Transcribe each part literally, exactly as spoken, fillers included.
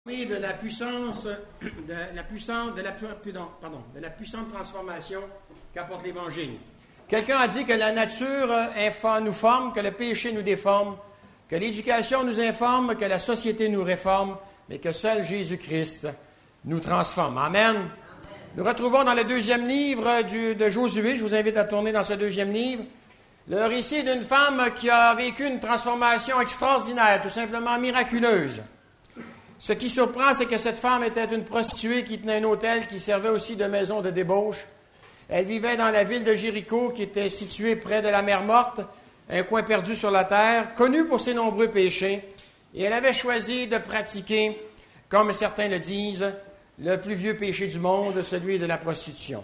de la puissance, de la puissance, de la, pardon, de la puissante transformation qu'apporte l'Évangile. Quelqu'un a dit que la nature nous forme, que le péché nous déforme, que l'éducation nous informe, que la société nous réforme, mais que seul Jésus-Christ nous transforme. Amen. Amen. Nous retrouvons dans le deuxième livre du, de Josué, je vous invite à tourner dans ce deuxième livre, le récit d'une femme qui a vécu une transformation extraordinaire, tout simplement miraculeuse. Ce qui surprend, c'est que cette femme était une prostituée qui tenait un hôtel qui servait aussi de maison de débauche. Elle vivait dans la ville de Jéricho, qui était située près de la mer Morte, un coin perdu sur la terre, connu pour ses nombreux péchés. Et elle avait choisi de pratiquer, comme certains le disent, le plus vieux péché du monde, celui de la prostitution.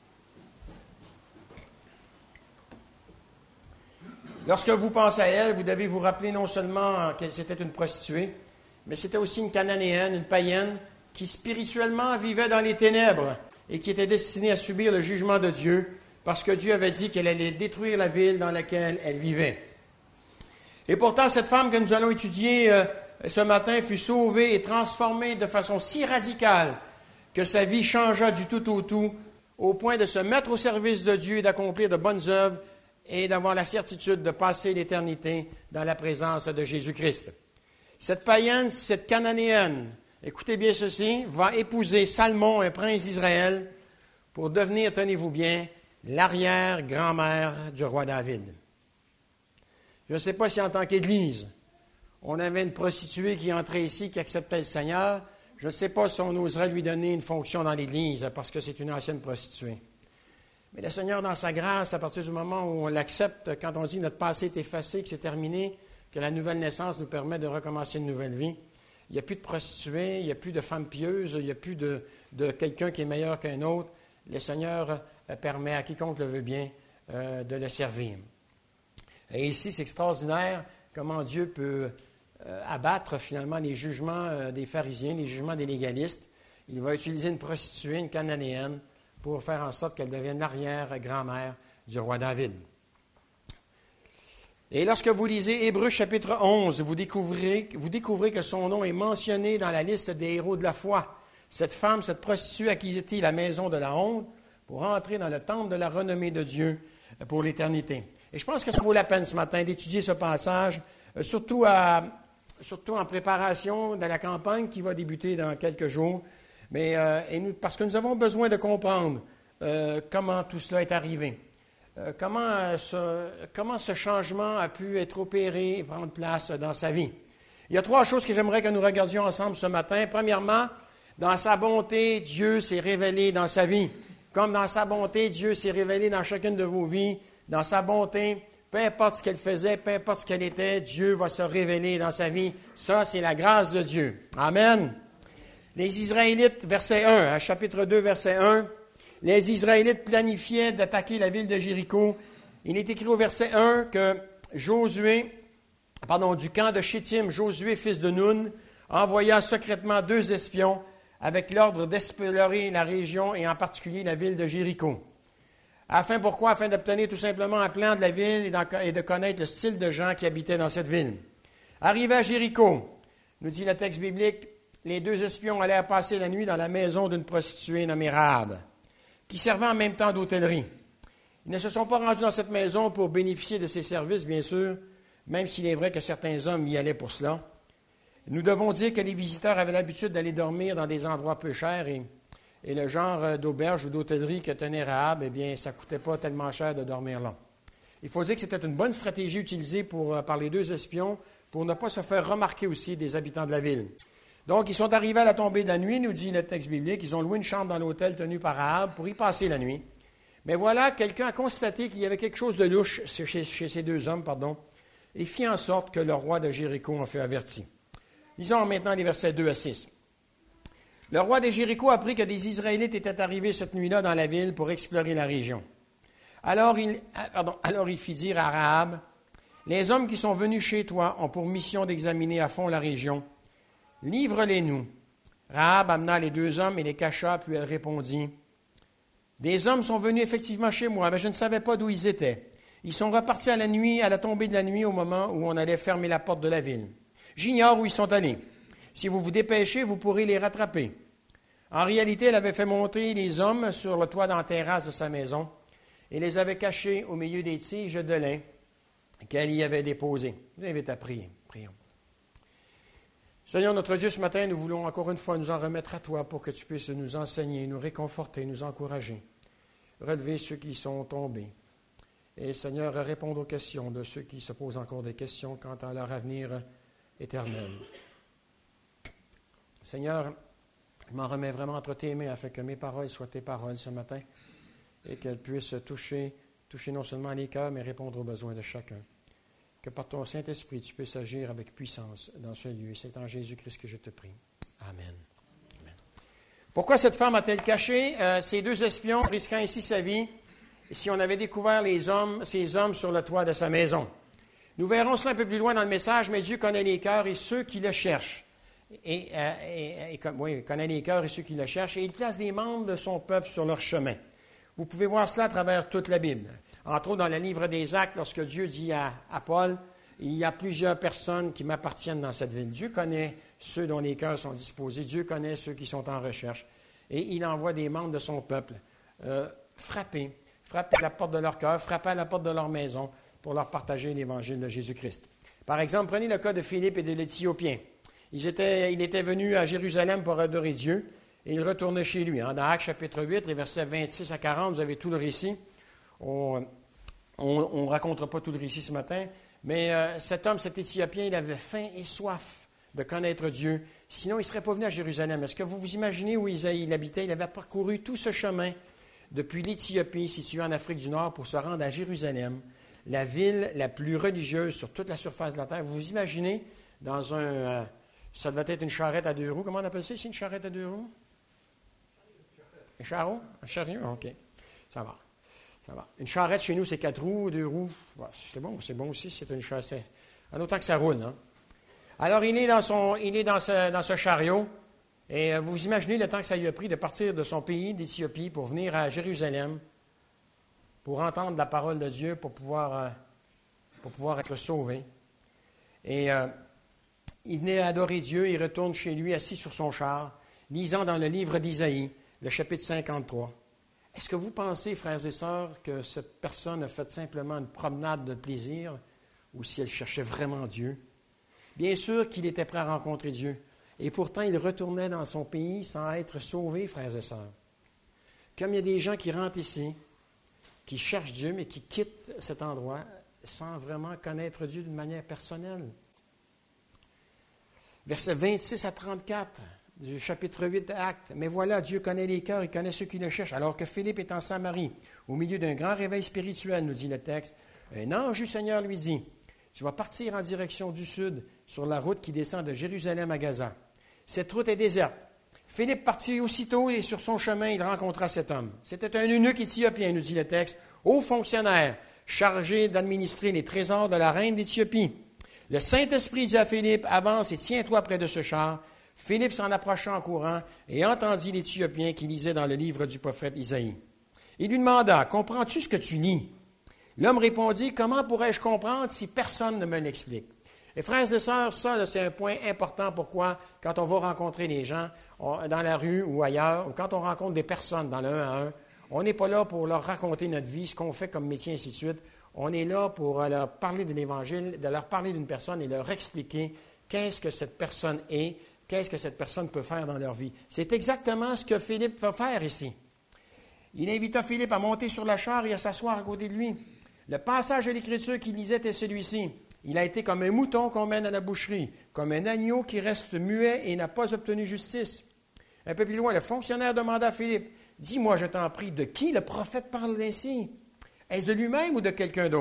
Lorsque vous pensez à elle, vous devez vous rappeler non seulement qu'elle était une prostituée, mais c'était aussi une cananéenne, une païenne, qui spirituellement vivait dans les ténèbres et qui était destinée à subir le jugement de Dieu, parce que Dieu avait dit qu'elle allait détruire la ville dans laquelle elle vivait. Et pourtant, cette femme que nous allons étudier euh, ce matin fut sauvée et transformée de façon si radicale que sa vie changea du tout au tout, au point de se mettre au service de Dieu et d'accomplir de bonnes œuvres et d'avoir la certitude de passer l'éternité dans la présence de Jésus-Christ. Cette païenne, cette cananéenne, écoutez bien ceci, va épouser Salmon, un prince d'Israël, pour devenir, tenez-vous bien, l'arrière-grand-mère du roi David. Je ne sais pas si en tant qu'Église, on avait une prostituée qui entrait ici, qui acceptait le Seigneur. Je ne sais pas si on oserait lui donner une fonction dans l'Église, parce que c'est une ancienne prostituée. Mais le Seigneur, dans sa grâce, à partir du moment où on l'accepte, quand on dit que notre passé est effacé, que c'est terminé, que la nouvelle naissance nous permet de recommencer une nouvelle vie. Il n'y a plus de prostituées, il n'y a plus de femmes pieuses, il n'y a plus de, de quelqu'un qui est meilleur qu'un autre. Le Seigneur euh, permet à quiconque le veut bien euh, de le servir. Et ici, c'est extraordinaire comment Dieu peut euh, abattre finalement les jugements euh, des pharisiens, les jugements des légalistes. Il va utiliser une prostituée, une cananéenne, pour faire en sorte qu'elle devienne l'arrière-grand-mère du roi David. Et lorsque vous lisez Hébreux chapitre onze, vous découvrez, vous découvrez que son nom est mentionné dans la liste des héros de la foi. Cette femme, cette prostituée a quitté la maison de la honte pour entrer dans le temple de la renommée de Dieu pour l'éternité. Et je pense que ça vaut la peine ce matin d'étudier ce passage, surtout, à, surtout en préparation de la campagne qui va débuter dans quelques jours, mais, euh, et nous, parce que nous avons besoin de comprendre euh, comment tout cela est arrivé. Euh, comment, euh, ce, comment ce changement a pu être opéré et prendre place dans sa vie. Il y a trois choses que j'aimerais que nous regardions ensemble ce matin. Premièrement, dans sa bonté, Dieu s'est révélé dans sa vie. Comme dans sa bonté, Dieu s'est révélé dans chacune de vos vies. Dans sa bonté, peu importe ce qu'elle faisait, peu importe ce qu'elle était, Dieu va se révéler dans sa vie. Ça, c'est la grâce de Dieu. Amen. Les Israélites, verset un, chapitre deux, verset un. Les Israélites planifiaient d'attaquer la ville de Jéricho. Il est écrit au verset un que Josué, pardon, du camp de Shittim, Josué, fils de Nun, envoya secrètement deux espions avec l'ordre d'explorer la région et en particulier la ville de Jéricho. Afin pourquoi? Afin d'obtenir tout simplement un plan de la ville et de connaître le style de gens qui habitaient dans cette ville. Arrivés à Jéricho, nous dit le texte biblique, les deux espions allèrent passer la nuit dans la maison d'une prostituée nommée Rahab, qui servait en même temps d'hôtellerie. Ils ne se sont pas rendus dans cette maison pour bénéficier de ses services, bien sûr, même s'il est vrai que certains hommes y allaient pour cela. Nous devons dire que les visiteurs avaient l'habitude d'aller dormir dans des endroits peu chers et, et le genre d'auberge ou d'hôtellerie que tenait Rahab, eh bien, ça ne coûtait pas tellement cher de dormir là. Il faut dire que c'était une bonne stratégie utilisée pour, par les deux espions pour ne pas se faire remarquer aussi des habitants de la ville. Donc, ils sont arrivés à la tombée de la nuit, nous dit le texte biblique. Ils ont loué une chambre dans l'hôtel tenu par Rahab pour y passer la nuit. Mais voilà, quelqu'un a constaté qu'il y avait quelque chose de louche chez, chez ces deux hommes, pardon, et fit en sorte que le roi de Jéricho en fut averti. Lisons maintenant les versets deux à six. Le roi de Jéricho apprit que des Israélites étaient arrivés cette nuit-là dans la ville pour explorer la région. Alors il, pardon, alors il fit dire à Rahab, « Les hommes qui sont venus chez toi ont pour mission d'examiner à fond la région. Livre-les-nous. » Rahab amena les deux hommes et les cacha, puis elle répondit, « Des hommes sont venus effectivement chez moi, mais je ne savais pas d'où ils étaient. Ils sont repartis à la nuit, à la tombée de la nuit, au moment où on allait fermer la porte de la ville. J'ignore où ils sont allés. Si vous vous dépêchez, vous pourrez les rattraper. » En réalité, elle avait fait monter les hommes sur le toit dans la terrasse de sa maison et les avait cachés au milieu des tiges de lin qu'elle y avait déposées. Je vous invite à prier. Prions. Seigneur notre Dieu, ce matin, nous voulons encore une fois nous en remettre à toi pour que tu puisses nous enseigner, nous réconforter, nous encourager, relever ceux qui sont tombés. Et Seigneur, répondre aux questions de ceux qui se posent encore des questions quant à leur avenir éternel. Seigneur, je m'en remets vraiment entre tes mains afin que mes paroles soient tes paroles ce matin et qu'elles puissent toucher, toucher non seulement les cœurs, mais répondre aux besoins de chacun. Que par ton Saint-Esprit, tu puisses agir avec puissance dans ce lieu. C'est en Jésus-Christ que je te prie. Amen. Amen. Pourquoi cette femme a-t-elle caché euh, ces deux espions, risquant ainsi sa vie, si on avait découvert les hommes, ces hommes sur le toit de sa maison? Nous verrons cela un peu plus loin dans le message, mais Dieu connaît les cœurs et ceux qui le cherchent. Et, euh, et, et, oui, il connaît les cœurs et ceux qui le cherchent, et il place des membres de son peuple sur leur chemin. Vous pouvez voir cela à travers toute la Bible. Entre autres, dans le livre des Actes, lorsque Dieu dit à, à Paul, « Il y a plusieurs personnes qui m'appartiennent dans cette ville. » Dieu connaît ceux dont les cœurs sont disposés. Dieu connaît ceux qui sont en recherche. Et il envoie des membres de son peuple euh, frapper, frapper à la porte de leur cœur, frapper à la porte de leur maison pour leur partager l'Évangile de Jésus-Christ. Par exemple, prenez le cas de Philippe et de l'Éthiopien. Ils étaient, il était venu à Jérusalem pour adorer Dieu et il retournait chez lui. Dans Actes chapitre huit, les versets vingt-six à quarante, vous avez tout le récit. On ne racontera pas tout le récit ce matin, mais euh, cet homme, cet Éthiopien, il avait faim et soif de connaître Dieu. Sinon, il ne serait pas venu à Jérusalem. Est-ce que vous vous imaginez où il habitait? Il avait parcouru tout ce chemin depuis l'Éthiopie, située en Afrique du Nord, pour se rendre à Jérusalem, la ville la plus religieuse sur toute la surface de la terre. Vous vous imaginez dans un... Euh, ça devait être une charrette à deux roues. Comment on appelle ça ici, une charrette à deux roues? Un chariot? Un chariot? OK. Ça va. Ça va. Une charrette, chez nous, c'est quatre roues, deux roues. Ouais, c'est bon, c'est bon aussi, c'est une charrette. En autant que ça roule, hein? Alors, il est dans, son, il est dans, ce, dans ce chariot. Et vous vous imaginez le temps que ça lui a pris de partir de son pays, d'Éthiopie, pour venir à Jérusalem, pour entendre la parole de Dieu, pour pouvoir, euh, pour pouvoir être sauvé. Et euh, il venait adorer Dieu, il retourne chez lui, assis sur son char, lisant dans le livre d'Isaïe, le chapitre cinquante-trois. Est-ce que vous pensez, frères et sœurs, que cette personne a fait simplement une promenade de plaisir, ou si elle cherchait vraiment Dieu? Bien sûr qu'il était prêt à rencontrer Dieu. Et pourtant, il retournait dans son pays sans être sauvé, frères et sœurs. Comme il y a des gens qui rentrent ici, qui cherchent Dieu, mais qui quittent cet endroit sans vraiment connaître Dieu d'une manière personnelle. Versets vingt-six à trente-quatre du chapitre huit d'Actes. « Mais voilà, Dieu connaît les cœurs, il connaît ceux qui le cherchent. Alors que Philippe est en Samarie, au milieu d'un grand réveil spirituel, nous dit le texte, un ange du Seigneur lui dit, « Tu vas partir en direction du sud, sur la route qui descend de Jérusalem à Gaza. Cette route est déserte. » Philippe partit aussitôt et sur son chemin, il rencontra cet homme. C'était un eunuque éthiopien, nous dit le texte, haut fonctionnaire, chargé d'administrer les trésors de la reine d'Éthiopie. Le Saint-Esprit dit à Philippe, « Avance et tiens-toi près de ce char. » Philippe s'en approcha en courant et entendit l'Éthiopien qui lisait dans le livre du prophète Isaïe. Il lui demanda, « Comprends-tu ce que tu lis? » L'homme répondit, « Comment pourrais-je comprendre si personne ne me l'explique? » Et frères et sœurs, ça, là, c'est un point important. Pourquoi? Quand on va rencontrer les gens on, dans la rue ou ailleurs, ou quand on rencontre des personnes dans le un à un, on n'est pas là pour leur raconter notre vie, ce qu'on fait comme métier, ainsi de suite. On est là pour leur parler de l'Évangile, de leur parler d'une personne et leur expliquer qu'est-ce que cette personne est, qu'est-ce que cette personne peut faire dans leur vie. C'est exactement ce que Philippe va faire ici. Il invita Philippe à monter sur la char et à s'asseoir à côté de lui. Le passage de l'Écriture qu'il lisait était celui-ci. Il a été comme un mouton qu'on mène à la boucherie, comme un agneau qui reste muet et n'a pas obtenu justice. Un peu plus loin, le fonctionnaire demanda à Philippe, « Dis-moi, je t'en prie, de qui le prophète parle ainsi? Est-ce de lui-même ou de quelqu'un d'autre? »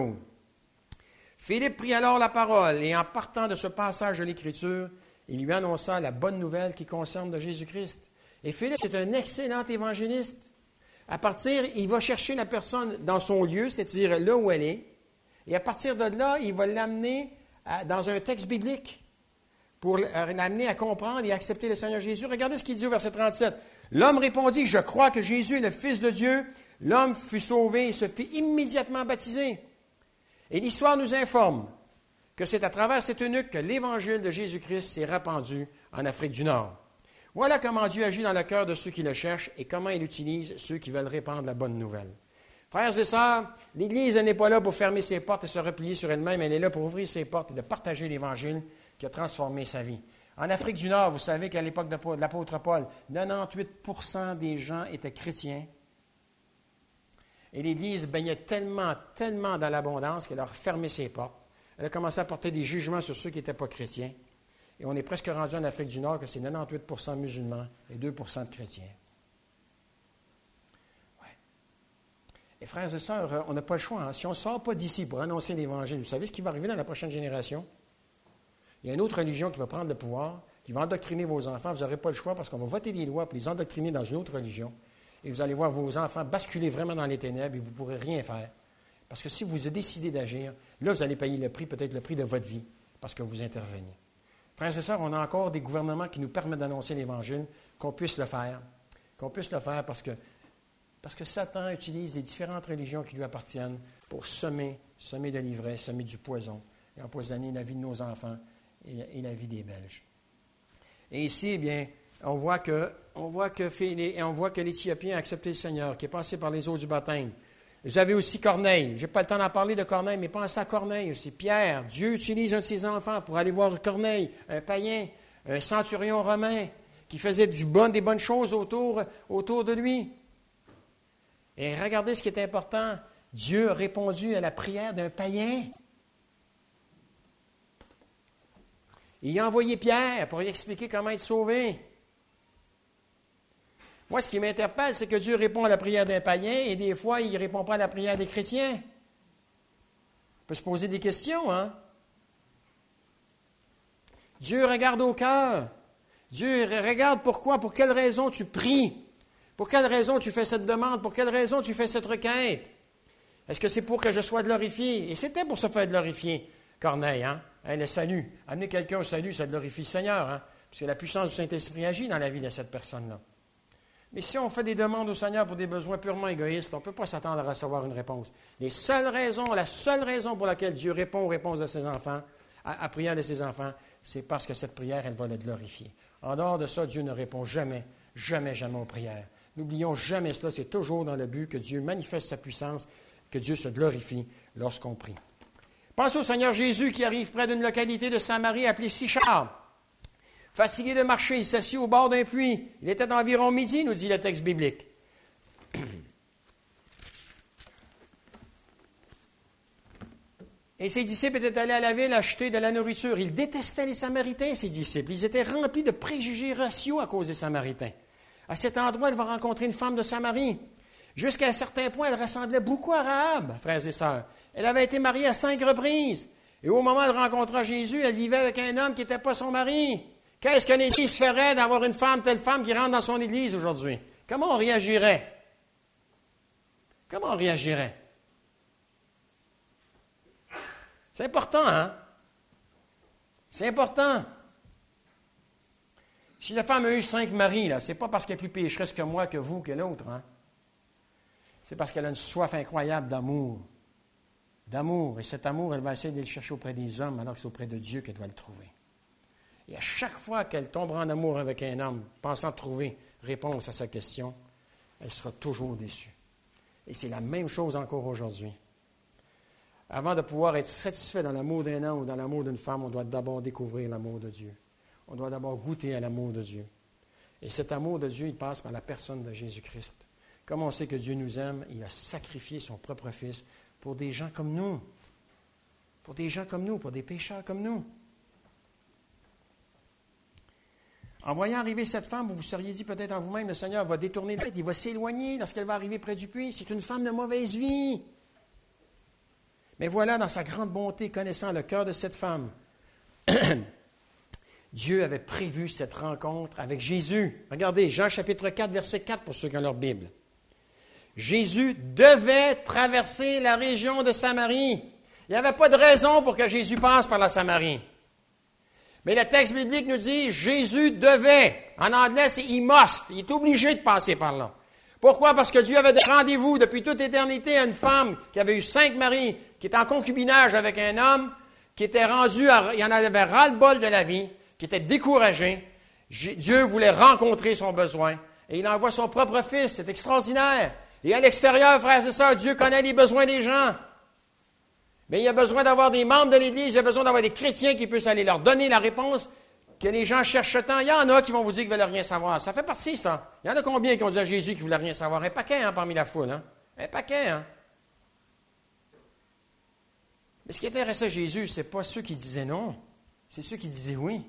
Philippe prit alors la parole et en partant de ce passage de l'Écriture, il lui annonça la bonne nouvelle qui concerne de Jésus-Christ. Et Philippe, c'est un excellent évangéliste. À partir, il va chercher la personne dans son lieu, c'est-à-dire là où elle est, et à partir de là, il va l'amener à, dans un texte biblique pour l'amener à comprendre et à accepter le Seigneur Jésus. Regardez ce qu'il dit au verset trente-sept. L'homme répondit, « Je crois que Jésus est le Fils de Dieu. » L'homme fut sauvé et se fit immédiatement baptiser. Et l'histoire nous informe que c'est à travers cet eunuque que l'Évangile de Jésus-Christ s'est répandu en Afrique du Nord. Voilà comment Dieu agit dans le cœur de ceux qui le cherchent et comment il utilise ceux qui veulent répandre la bonne nouvelle. Frères et sœurs, l'Église n'est pas là pour fermer ses portes et se replier sur elle-même, elle est là pour ouvrir ses portes et de partager l'Évangile qui a transformé sa vie. En Afrique du Nord, vous savez qu'à l'époque de l'apôtre Paul, quatre-vingt-dix-huit pour cent des gens étaient chrétiens. Et l'Église baignait tellement, tellement dans l'abondance qu'elle a fermé ses portes. Elle a commencé à porter des jugements sur ceux qui n'étaient pas chrétiens. Et on est presque rendu en Afrique du Nord que c'est quatre-vingt-dix-huit pour cent musulmans et deux pour cent de chrétiens. Ouais. Et frères et sœurs, on n'a pas le choix. Hein. Si on ne sort pas d'ici pour annoncer l'Évangile, vous savez ce qui va arriver dans la prochaine génération? Il y a une autre religion qui va prendre le pouvoir, qui va endoctriner vos enfants. Vous n'aurez pas le choix parce qu'on va voter des lois pour les endoctriner dans une autre religion. Et vous allez voir vos enfants basculer vraiment dans les ténèbres et vous ne pourrez rien faire. Parce que si vous décidez d'agir, là, vous allez payer le prix, peut-être le prix de votre vie, parce que vous intervenez. Frères et sœurs, on a encore des gouvernements qui nous permettent d'annoncer l'Évangile, qu'on puisse le faire. Qu'on puisse le faire parce que, parce que Satan utilise les différentes religions qui lui appartiennent pour semer, semer de l'ivresse, semer du poison et empoisonner la vie de nos enfants et, et la vie des Belges. Et ici, eh bien, on voit que, on voit que, on voit que l'Éthiopien a accepté le Seigneur, qui est passé par les eaux du baptême. Vous avez aussi Corneille. Je n'ai pas le temps d'en parler de Corneille, mais pensez à Corneille aussi. Pierre, Dieu utilise un de ses enfants pour aller voir Corneille, un païen, un centurion romain, qui faisait du bon, des bonnes choses autour, autour de lui. Et regardez ce qui est important. Dieu a répondu à la prière d'un païen. Il a envoyé Pierre pour lui expliquer comment être sauvé. Moi, ce qui m'interpelle, c'est que Dieu répond à la prière d'un païen et des fois, il ne répond pas à la prière des chrétiens. On peut se poser des questions, hein? Dieu regarde au cœur. Dieu regarde pourquoi, pour quelle raison tu pries. Pour quelle raison tu fais cette demande, pour quelle raison tu fais cette requête. Est-ce que c'est pour que je sois glorifié? Et c'était pour se faire glorifier, Corneille, hein? Hein, le salut. Amener quelqu'un au salut, ça glorifie le Seigneur, hein? Parce que la puissance du Saint-Esprit agit dans la vie de cette personne-là. Mais si on fait des demandes au Seigneur pour des besoins purement égoïstes, on ne peut pas s'attendre à recevoir une réponse. Les seules raisons, la seule raison pour laquelle Dieu répond aux réponses de ses enfants, à, à prière de ses enfants, c'est parce que cette prière, elle va le glorifier. En dehors de ça, Dieu ne répond jamais, jamais, jamais aux prières. N'oublions jamais cela, c'est toujours dans le but que Dieu manifeste sa puissance, que Dieu se glorifie lorsqu'on prie. Pensez au Seigneur Jésus qui arrive près d'une localité de Samarie appelée Sychar. Fatigué de marcher, il s'assit au bord d'un puits. Il était environ midi, nous dit le texte biblique. Et ses disciples étaient allés à la ville acheter de la nourriture. Ils détestaient les Samaritains, ses disciples. Ils étaient remplis de préjugés raciaux à cause des Samaritains. À cet endroit, il va rencontrer une femme de Samarie. Jusqu'à un certain point, elle ressemblait beaucoup à Rahab, frères et sœurs. Elle avait été mariée à cinq reprises. Et au moment où elle rencontra Jésus, elle vivait avec un homme qui n'était pas son mari. Qu'est-ce que l'Église ferait d'avoir une femme, telle femme, qui rentre dans son Église aujourd'hui? Comment on réagirait? Comment on réagirait? C'est important, hein? C'est important. Si la femme a eu cinq maris, là, c'est pas parce qu'elle est plus pécheresse que moi, que vous, que l'autre, hein? C'est parce qu'elle a une soif incroyable d'amour. D'amour. Et cet amour, elle va essayer de le chercher auprès des hommes, alors que c'est auprès de Dieu qu'elle doit le trouver. Et à chaque fois qu'elle tombera en amour avec un homme, pensant trouver réponse à sa question, elle sera toujours déçue. Et c'est la même chose encore aujourd'hui. Avant de pouvoir être satisfait dans l'amour d'un homme ou dans l'amour d'une femme, on doit d'abord découvrir l'amour de Dieu. On doit d'abord goûter à l'amour de Dieu. Et cet amour de Dieu, il passe par la personne de Jésus-Christ. Comme on sait que Dieu nous aime, il a sacrifié son propre Fils pour des gens comme nous. Pour des gens comme nous, pour des pécheurs comme nous. En voyant arriver cette femme, vous vous seriez dit peut-être en vous-même, le Seigneur va détourner la tête, il va s'éloigner lorsqu'elle va arriver près du puits. C'est une femme de mauvaise vie. Mais voilà, dans sa grande bonté, connaissant le cœur de cette femme, Dieu avait prévu cette rencontre avec Jésus. Regardez, Jean chapitre quatre, verset quatre, pour ceux qui ont leur Bible. Jésus devait traverser la région de Samarie. Il n'y avait pas de raison pour que Jésus passe par la Samarie. Mais le texte biblique nous dit, Jésus devait. En anglais, c'est « he must ». Il est obligé de passer par là. Pourquoi? Parce que Dieu avait des rendez-vous depuis toute éternité à une femme qui avait eu cinq maris, qui était en concubinage avec un homme, qui était rendu, à, il en avait ras-le-bol de la vie, qui était découragé. Dieu voulait rencontrer son besoin et il envoie son propre Fils. C'est extraordinaire. Et à l'extérieur, frères et sœurs, Dieu connaît les besoins des gens. Mais il y a besoin d'avoir des membres de l'Église, il y a besoin d'avoir des chrétiens qui puissent aller leur donner la réponse que les gens cherchent tant. Il y en a qui vont vous dire qu'ils ne veulent rien savoir. Ça fait partie, ça. Il y en a combien qui ont dit à Jésus qu'ils ne voulaient rien savoir? Un paquet, hein, parmi la foule. Hein? Un paquet, hein? Mais ce qui intéressait Jésus, ce n'est pas ceux qui disaient non, c'est ceux qui disaient oui.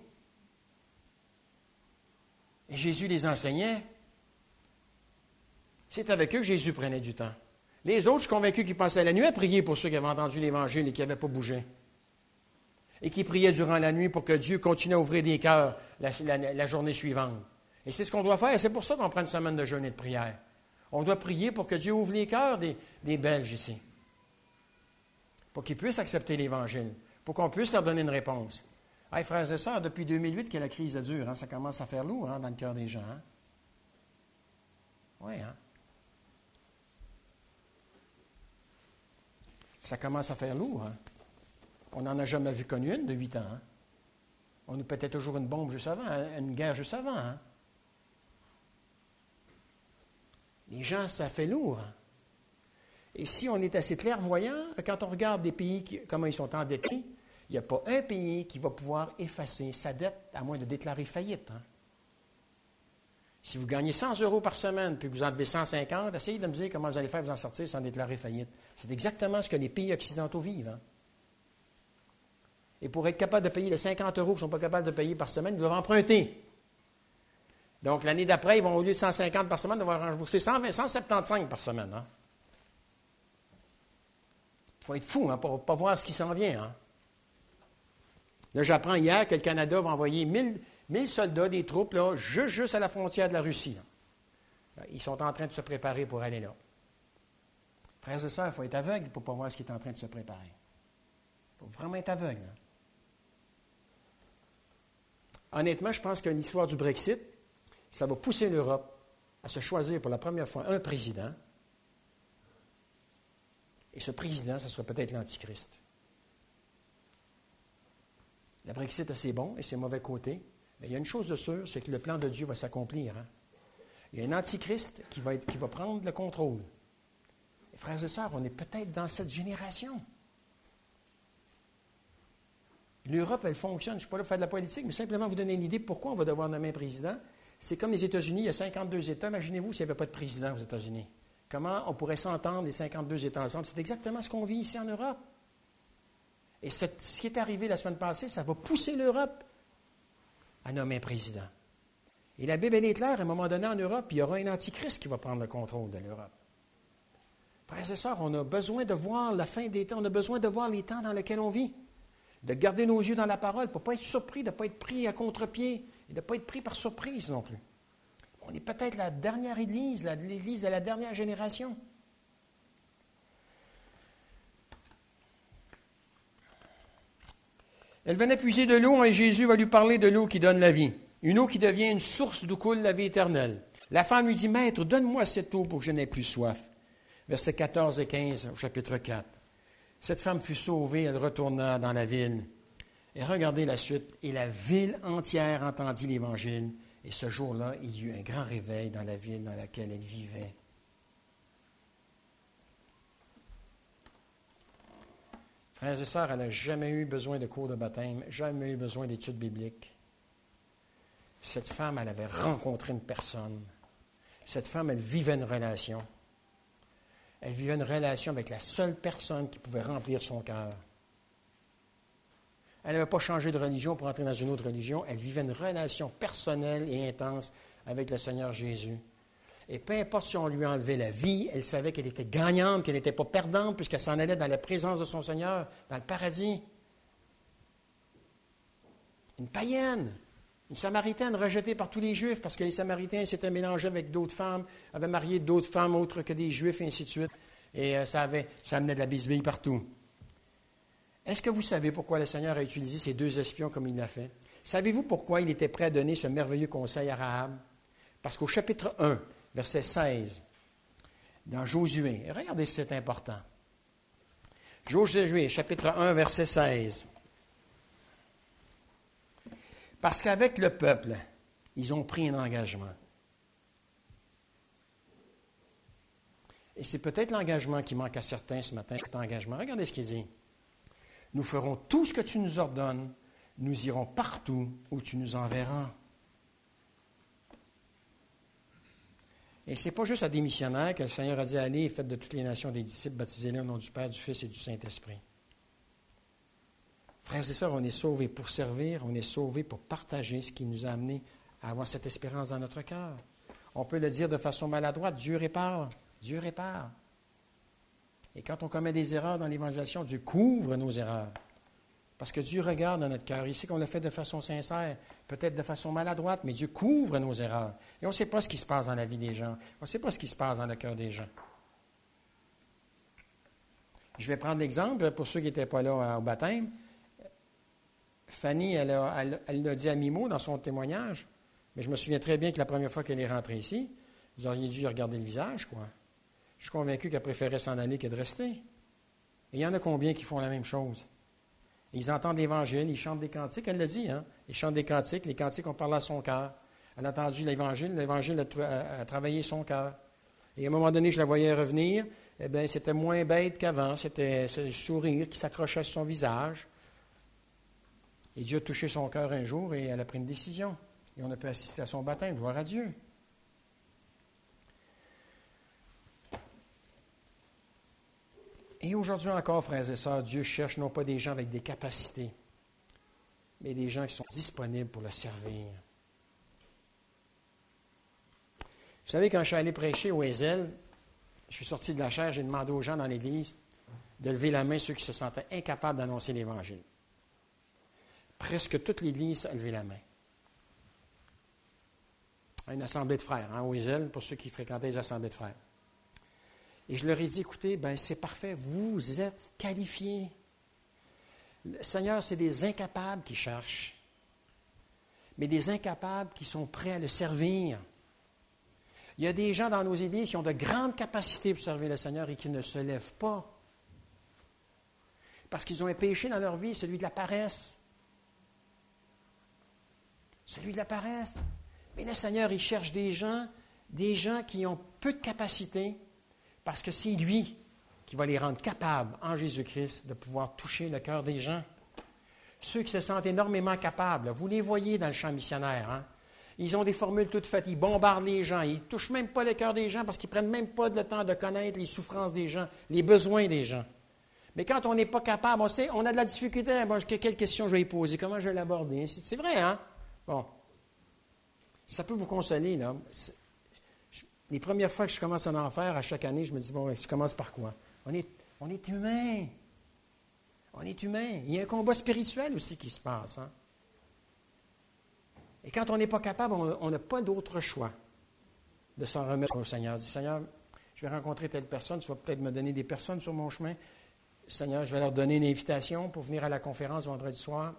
Et Jésus les enseignait. C'est avec eux que Jésus prenait du temps. Les autres, je suis convaincu qu'ils passaient la nuit à prier pour ceux qui avaient entendu l'Évangile et qui n'avaient pas bougé. Et qui priaient durant la nuit pour que Dieu continue à ouvrir des cœurs la, la, la journée suivante. Et c'est ce qu'on doit faire. C'est pour ça qu'on prend une semaine de jeûne et de prière. On doit prier pour que Dieu ouvre les cœurs des, des Belges ici. Pour qu'ils puissent accepter l'Évangile. Pour qu'on puisse leur donner une réponse. Hey, frères et sœurs, depuis deux mille huit que la crise est dure, hein, ça commence à faire lourd hein, dans le cœur des gens. Hein? Oui, hein? Ça commence à faire lourd. Hein? On n'en a jamais vu connu une de huit ans. Hein? On nous pétait toujours une bombe juste avant, une guerre juste avant. Hein? Les gens, ça fait lourd. Hein? Et si on est assez clairvoyant, quand on regarde des pays, qui, comment ils sont endettés, il n'y a pas un pays qui va pouvoir effacer sa dette à moins de déclarer faillite. Hein? Si vous gagnez cent euros par semaine, puis vous en devez cent cinquante, essayez de me dire comment vous allez faire vous en sortir sans déclarer faillite. C'est exactement ce que les pays occidentaux vivent. Hein? Et pour être capable de payer les cinquante euros qu'ils ne sont pas capables de payer par semaine, ils doivent emprunter. Donc, l'année d'après, ils vont, au lieu de cent cinquante par semaine, devoir rembourser cent vingt, cent soixante-quinze par semaine. Il hein? faut être fou hein, pour ne pas voir ce qui s'en vient. Hein? Là, j'apprends hier que le Canada va envoyer mille, mille soldats, des troupes, là, juste, juste à la frontière de la Russie. Là. Ils sont en train de se préparer pour aller là. Frères et sœurs, il faut être aveugle pour ne pas voir ce qui est en train de se préparer. Il faut vraiment être aveugle. Hein? Honnêtement, je pense que l'histoire du Brexit, ça va pousser l'Europe à se choisir pour la première fois un président. Et ce président, ce sera peut-être l'Antichrist. Le Brexit a ses bons et ses mauvais côtés. Mais il y a une chose de sûre, c'est que le plan de Dieu va s'accomplir. Hein? Il y a un Antichrist qui va, être, qui va prendre le contrôle. Et frères et sœurs, on est peut-être dans cette génération. L'Europe, elle fonctionne. Je ne suis pas là pour faire de la politique, mais simplement vous donner une idée pourquoi on va devoir nommer un président. C'est comme les États-Unis, il y a cinquante-deux États. Imaginez-vous s'il n'y avait pas de président aux États-Unis. Comment on pourrait s'entendre, les cinquante-deux États ensemble? C'est exactement ce qu'on vit ici en Europe. Et cette, ce qui est arrivé la semaine passée, ça va pousser l'Europe à nommer un président. Et la Bible est claire, à un moment donné en Europe, il y aura un antichrist qui va prendre le contrôle de l'Europe. Frères et sœurs, on a besoin de voir la fin des temps, on a besoin de voir les temps dans lesquels on vit, de garder nos yeux dans la parole pour ne pas être surpris, de ne pas être pris à contre-pied et de ne pas être pris par surprise non plus. On est peut-être la dernière Église, l'Église de la dernière génération. Elle venait puiser de l'eau et Jésus va lui parler de l'eau qui donne la vie. Une eau qui devient une source d'où coule la vie éternelle. La femme lui dit, « Maître, donne-moi cette eau pour que je n'aie plus soif. » Versets quatorze et quinze au chapitre quatre. Cette femme fut sauvée, elle retourna dans la ville. Et regardez la suite. Et la ville entière entendit l'Évangile. Et ce jour-là, il y eut un grand réveil dans la ville dans laquelle elle vivait. Frères et sœurs, elle n'a jamais eu besoin de cours de baptême, jamais eu besoin d'études bibliques. Cette femme, elle avait rencontré une personne. Cette femme, elle vivait une relation. Elle vivait une relation avec la seule personne qui pouvait remplir son cœur. Elle n'avait pas changé de religion pour entrer dans une autre religion. Elle vivait une relation personnelle et intense avec le Seigneur Jésus. Et peu importe si on lui enlevait la vie, elle savait qu'elle était gagnante, qu'elle n'était pas perdante, puisqu'elle s'en allait dans la présence de son Seigneur, dans le paradis. Une païenne, une Samaritaine rejetée par tous les Juifs, parce que les Samaritains s'étaient mélangés avec d'autres femmes, avaient marié d'autres femmes autres que des Juifs, et ainsi de suite. Et euh, ça, avait, ça amenait de la bisbille partout. Est-ce que vous savez pourquoi le Seigneur a utilisé ces deux espions comme il l'a fait? Savez-vous pourquoi il était prêt à donner ce merveilleux conseil à Rahab? Parce qu'au chapitre un, verset seize, dans Josué, regardez si c'est important. Josué, chapitre un, verset seize. Parce qu'avec le peuple Ils ont pris un engagement. Et c'est peut-être l'engagement qui manque à certains ce matin, cet engagement. Regardez ce qu'il dit. Nous ferons tout ce que tu nous ordonnes. Nous irons partout où tu nous enverras. Et ce n'est pas juste à des missionnaires que le Seigneur a dit, allez, faites de toutes les nations des disciples, baptisez-les au nom du Père, du Fils et du Saint-Esprit. Frères et sœurs, on est sauvés pour servir, on est sauvés pour partager ce qui nous a amenés à avoir cette espérance dans notre cœur. On peut le dire de façon maladroite, Dieu répare, Dieu répare. Et quand on commet des erreurs dans l'évangélisation, Dieu couvre nos erreurs. Parce que Dieu regarde dans notre cœur. Il sait qu'on l'a fait de façon sincère, peut-être de façon maladroite, mais Dieu couvre nos erreurs. Et on ne sait pas ce qui se passe dans la vie des gens. On ne sait pas ce qui se passe dans le cœur des gens. Je vais prendre l'exemple pour ceux qui n'étaient pas là au baptême. Fanny, elle, a, elle, elle l'a dit à mi-mot dans son témoignage, mais je me souviens très bien que la première fois qu'elle est rentrée ici, vous auriez dû regarder le visage, quoi. Je suis convaincu qu'elle préférait s'en aller que de rester. Et il y en a combien qui font la même chose? Ils entendent l'Évangile, ils chantent des cantiques, elle l'a dit, hein? Ils chantent des cantiques, les cantiques ont parlé à son cœur. Elle a entendu l'Évangile, l'Évangile a, tra- a, a travaillé son cœur. Et à un moment donné, je la voyais revenir, eh bien, c'était moins bête qu'avant, c'était ce sourire qui s'accrochait sur son visage. Et Dieu a touché son cœur un jour et elle a pris une décision. Et on a pu assister à son baptême, gloire à Dieu. Et aujourd'hui encore, frères et sœurs, Dieu cherche non pas des gens avec des capacités, mais des gens qui sont disponibles pour le servir. Vous savez, quand je suis allé prêcher au Ezel, je suis sorti de la chaire, j'ai demandé aux gens dans l'Église de lever la main ceux qui se sentaient incapables d'annoncer l'Évangile. Presque toute l'Église a levé la main. Une assemblée de frères, hein, au Ezel, pour ceux qui fréquentaient les assemblées de frères. Et je leur ai dit, écoutez, ben c'est parfait, vous êtes qualifiés. Le Seigneur, c'est des incapables qui cherchent, mais des incapables qui sont prêts à le servir. Il y a des gens dans nos églises qui ont de grandes capacités pour servir le Seigneur et qui ne se lèvent pas. Parce qu'ils ont un péché dans leur vie, celui de la paresse. Celui de la paresse. Mais le Seigneur, il cherche des gens, des gens qui ont peu de capacités, parce que c'est lui qui va les rendre capables, en Jésus-Christ, de pouvoir toucher le cœur des gens. Ceux qui se sentent énormément capables, vous les voyez dans le champ missionnaire, hein? Ils ont des formules toutes faites, ils bombardent les gens, ils ne touchent même pas le cœur des gens parce qu'ils ne prennent même pas le temps de connaître les souffrances des gens, les besoins des gens. Mais quand on n'est pas capable, on sait, on a de la difficulté. Bon, quelle question je vais y poser? Comment je vais l'aborder? C'est, c'est vrai, hein? Bon. Ça peut vous consoler, là. C'est, je, les premières fois que je commence à en faire, à chaque année, je me dis, bon, je commence par quoi? On est, on est humain. On est humain. Il y a un combat spirituel aussi qui se passe, hein? Et quand on n'est pas capable, on n'a pas d'autre choix de s'en remettre au Seigneur. Dit, Seigneur, je vais rencontrer telle personne, tu vas peut-être me donner des personnes sur mon chemin. Seigneur, je vais leur donner une invitation pour venir à la conférence vendredi soir.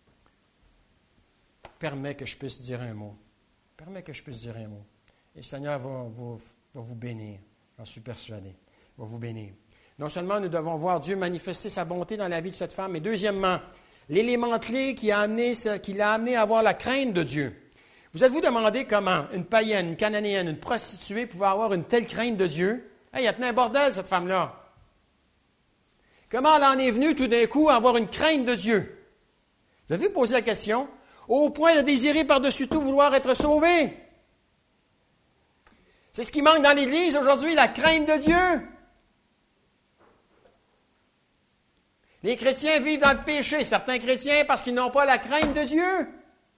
Permets que je puisse dire un mot. Permets que je puisse dire un mot. Et le Seigneur va, va, va vous bénir. J'en suis persuadé. Il va vous bénir. Non seulement nous devons voir Dieu manifester sa bonté dans la vie de cette femme, mais deuxièmement, l'élément clé qui, a amené, qui l'a amené à avoir la crainte de Dieu. Vous êtes-vous demandé comment une païenne, une cananéenne, une prostituée pouvait avoir une telle crainte de Dieu? Hey, elle tenait un bordel, cette femme-là. Comment elle en est venue tout d'un coup à avoir une crainte de Dieu? Vous avez posé la question? Au point de désirer par-dessus tout vouloir être sauvé. C'est ce qui manque dans l'Église aujourd'hui, la crainte de Dieu. Les chrétiens vivent dans le péché, certains chrétiens, parce qu'ils n'ont pas la crainte de Dieu.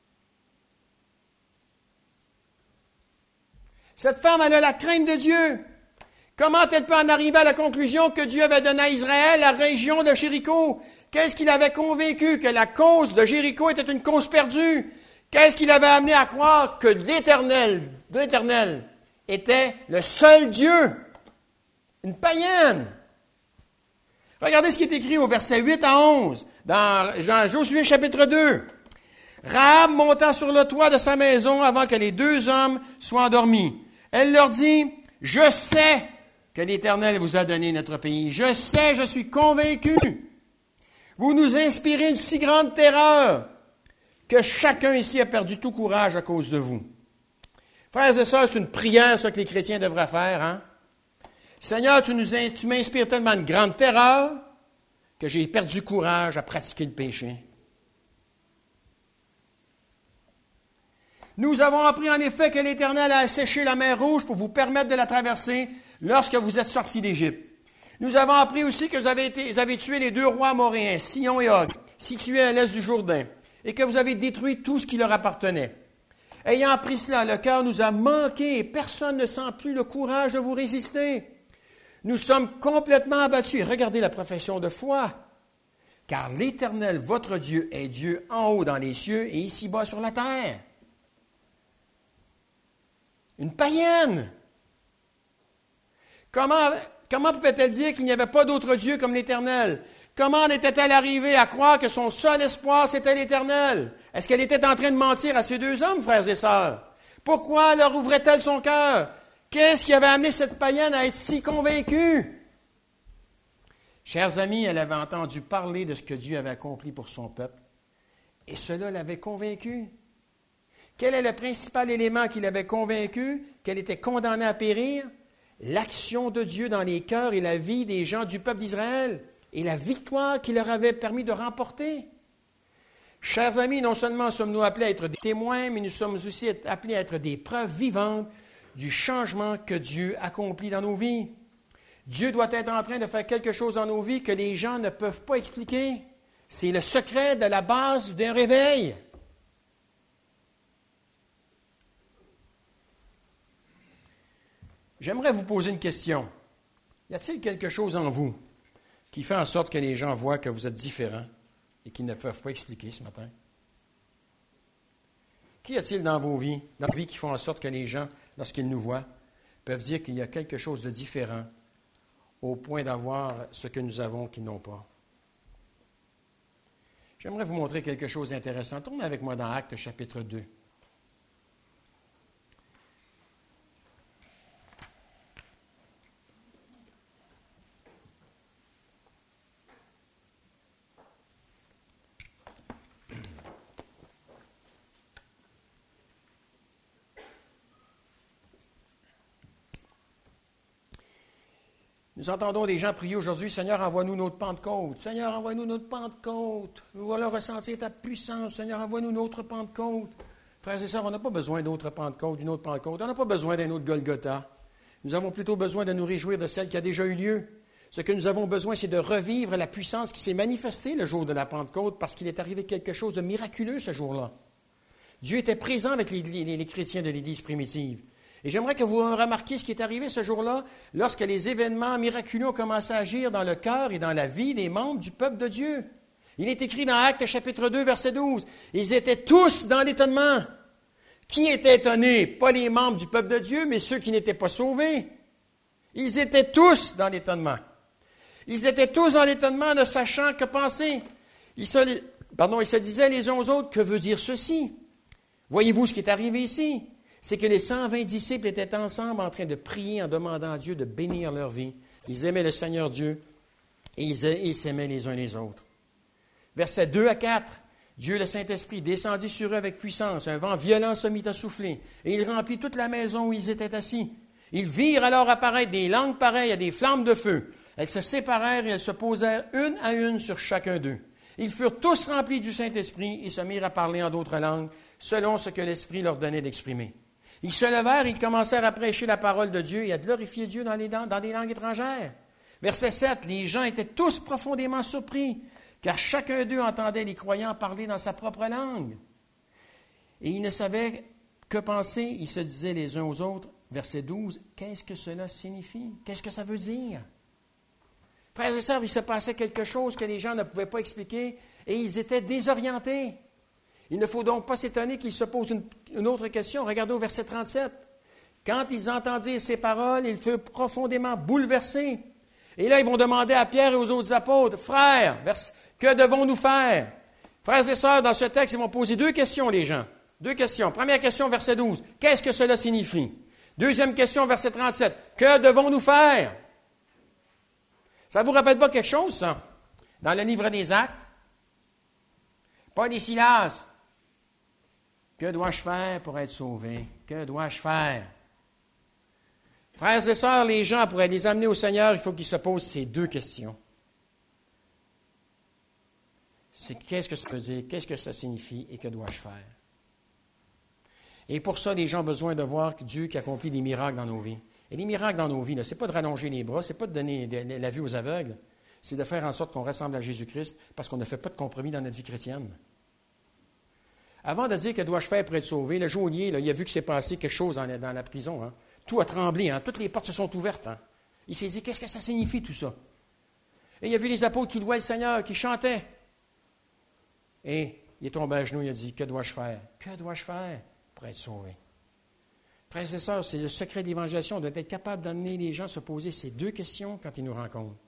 Cette femme, elle a la crainte de Dieu. Comment elle peut en arriver à la conclusion que Dieu avait donné à Israël la région de Jéricho? Qu'est-ce qui l'avait convaincu que la cause de Jéricho était une cause perdue? Qu'est-ce qui l'avait amené à croire que l'Éternel, l'Éternel était le seul Dieu? Une païenne. Regardez ce qui est écrit au verset huit à onze, dans Jean, Josué chapitre deux. Rahab monta sur le toit de sa maison avant que les deux hommes soient endormis. Elle leur dit, « Je sais que l'Éternel vous a donné notre pays. Je sais, je suis convaincu. Vous nous inspirez une si grande terreur que chacun ici a perdu tout courage à cause de vous. Frères et sœurs, c'est une prière, ça, que les chrétiens devraient faire, hein? Seigneur, tu, nous, tu m'inspires tellement de grande terreur que j'ai perdu courage à pratiquer le péché. Nous avons appris en effet que l'Éternel a asséché la mer Rouge pour vous permettre de la traverser lorsque vous êtes sortis d'Égypte. Nous avons appris aussi que vous avez, été, vous avez tué les deux rois amoréens, Sihon et Og, situés à l'est du Jourdain, et que vous avez détruit tout ce qui leur appartenait. Ayant appris cela, le cœur nous a manqué et personne ne sent plus le courage de vous résister. Nous sommes complètement abattus. Regardez la profession de foi. Car l'Éternel, votre Dieu, est Dieu en haut dans les cieux et ici-bas sur la terre. Une païenne. Comment, comment pouvait-elle dire qu'il n'y avait pas d'autre Dieu comme l'Éternel? Comment en était-elle arrivée à croire que son seul espoir, c'était l'Éternel? Est-ce qu'elle était en train de mentir à ces deux hommes, frères et sœurs? Pourquoi leur ouvrait-elle son cœur? Qu'est-ce qui avait amené cette païenne à être si convaincue? Chers amis, elle avait entendu parler de ce que Dieu avait accompli pour son peuple, et cela l'avait convaincue. Quel est le principal élément qui l'avait convaincue qu'elle était condamnée à périr? L'action de Dieu dans les cœurs et la vie des gens du peuple d'Israël, et la victoire qu'il leur avait permis de remporter. Chers amis, non seulement sommes-nous appelés à être des témoins, mais nous sommes aussi appelés à être des preuves vivantes du changement que Dieu accomplit dans nos vies. Dieu doit être en train de faire quelque chose dans nos vies que les gens ne peuvent pas expliquer. C'est le secret de la base d'un réveil. J'aimerais vous poser une question. Y a-t-il quelque chose en vous qui fait en sorte que les gens voient que vous êtes différents et qu'ils ne peuvent pas expliquer ce matin? Qu'y a-t-il dans vos vies, dans vos vies qui font en sorte que les gens, lorsqu'ils nous voient, peuvent dire qu'il y a quelque chose de différent au point d'avoir ce que nous avons qu'ils n'ont pas? J'aimerais vous montrer quelque chose d'intéressant. Tournez avec moi dans Actes chapitre deux. Nous entendons des gens prier aujourd'hui, « Seigneur, envoie-nous notre Pentecôte. Seigneur, envoie-nous notre Pentecôte. Nous voulons ressentir ta puissance. Seigneur, envoie-nous notre Pentecôte. » Frères et sœurs, on n'a pas besoin d'autre Pentecôte, d'une autre Pentecôte. On n'a pas besoin d'un autre Golgotha. Nous avons plutôt besoin de nous réjouir de celle qui a déjà eu lieu. Ce que nous avons besoin, c'est de revivre la puissance qui s'est manifestée le jour de la Pentecôte parce qu'il est arrivé quelque chose de miraculeux ce jour-là. Dieu était présent avec les, les, les chrétiens de l'Église primitive. Et j'aimerais que vous remarquiez ce qui est arrivé ce jour-là, lorsque les événements miraculeux ont commencé à agir dans le cœur et dans la vie des membres du peuple de Dieu. Il est écrit dans Actes chapitre deux, verset douze, « Ils étaient tous dans l'étonnement. » Qui était étonné? Pas les membres du peuple de Dieu, mais ceux qui n'étaient pas sauvés. Ils étaient tous dans l'étonnement. Ils étaient tous dans l'étonnement, ne sachant que penser. Ils se, pardon, ils se disaient les uns aux autres, « Que veut dire ceci? » Voyez-vous ce qui est arrivé ici? C'est que les cent vingt disciples étaient ensemble en train de prier en demandant à Dieu de bénir leur vie. Ils aimaient le Seigneur Dieu et ils, ils s'aimaient les uns les autres. Versets deux à quatre, Dieu le Saint-Esprit descendit sur eux avec puissance. Un vent violent se mit à souffler et il remplit toute la maison où ils étaient assis. Ils virent alors apparaître des langues pareilles à des flammes de feu. Elles se séparèrent et elles se posèrent une à une sur chacun d'eux. Ils furent tous remplis du Saint-Esprit et se mirent à parler en d'autres langues, selon ce que l'Esprit leur donnait d'exprimer. Ils se levèrent, ils commencèrent à prêcher la parole de Dieu et à glorifier Dieu dans, les, dans des langues étrangères. Verset sept, les gens étaient tous profondément surpris, car chacun d'eux entendait les croyants parler dans sa propre langue. Et ils ne savaient que penser, ils se disaient les uns aux autres, verset douze, qu'est-ce que cela signifie? Qu'est-ce que ça veut dire? Frères et sœurs, il se passait quelque chose que les gens ne pouvaient pas expliquer et ils étaient désorientés. Il ne faut donc pas s'étonner qu'ils se posent une, une autre question. Regardez au verset trente-sept. Quand ils entendirent ces paroles, ils furent profondément bouleversés. Et là, ils vont demander à Pierre et aux autres apôtres, « Frères, vers, que devons-nous faire? » Frères et sœurs, dans ce texte, ils vont poser deux questions, les gens. Deux questions. Première question, verset douze. Qu'est-ce que cela signifie? Deuxième question, verset trente-sept. Que devons-nous faire? Ça ne vous rappelle pas quelque chose, ça? Dans le livre des Actes, Paul et Silas, Que dois-je faire pour être sauvé? Que dois-je faire? Frères et sœurs, les gens, pour les amener au Seigneur, il faut qu'ils se posent ces deux questions. C'est qu'est-ce que ça veut dire, qu'est-ce que ça signifie et que dois-je faire? Et pour ça, les gens ont besoin de voir Dieu qui accomplit des miracles dans nos vies. Et les miracles dans nos vies, ce n'est pas de rallonger les bras, ce n'est pas de donner la vue aux aveugles, c'est de faire en sorte qu'on ressemble à Jésus-Christ parce qu'on ne fait pas de compromis dans notre vie chrétienne. Avant de dire que dois-je faire pour être sauvé, le geôlier, là, il a vu que s'est passé quelque chose dans la, dans la prison. Hein. Tout a tremblé, hein. Toutes les portes se sont ouvertes. Hein. Il s'est dit, qu'est-ce que ça signifie tout ça? Et il a vu les apôtres qui louaient le Seigneur, qui chantaient. Et il est tombé à genoux, il a dit, que dois-je faire? Que dois-je faire pour être sauvé? Frères et sœurs, c'est le secret de l'évangélisation, d'être capable d'amener les gens à se poser ces deux questions quand ils nous rencontrent.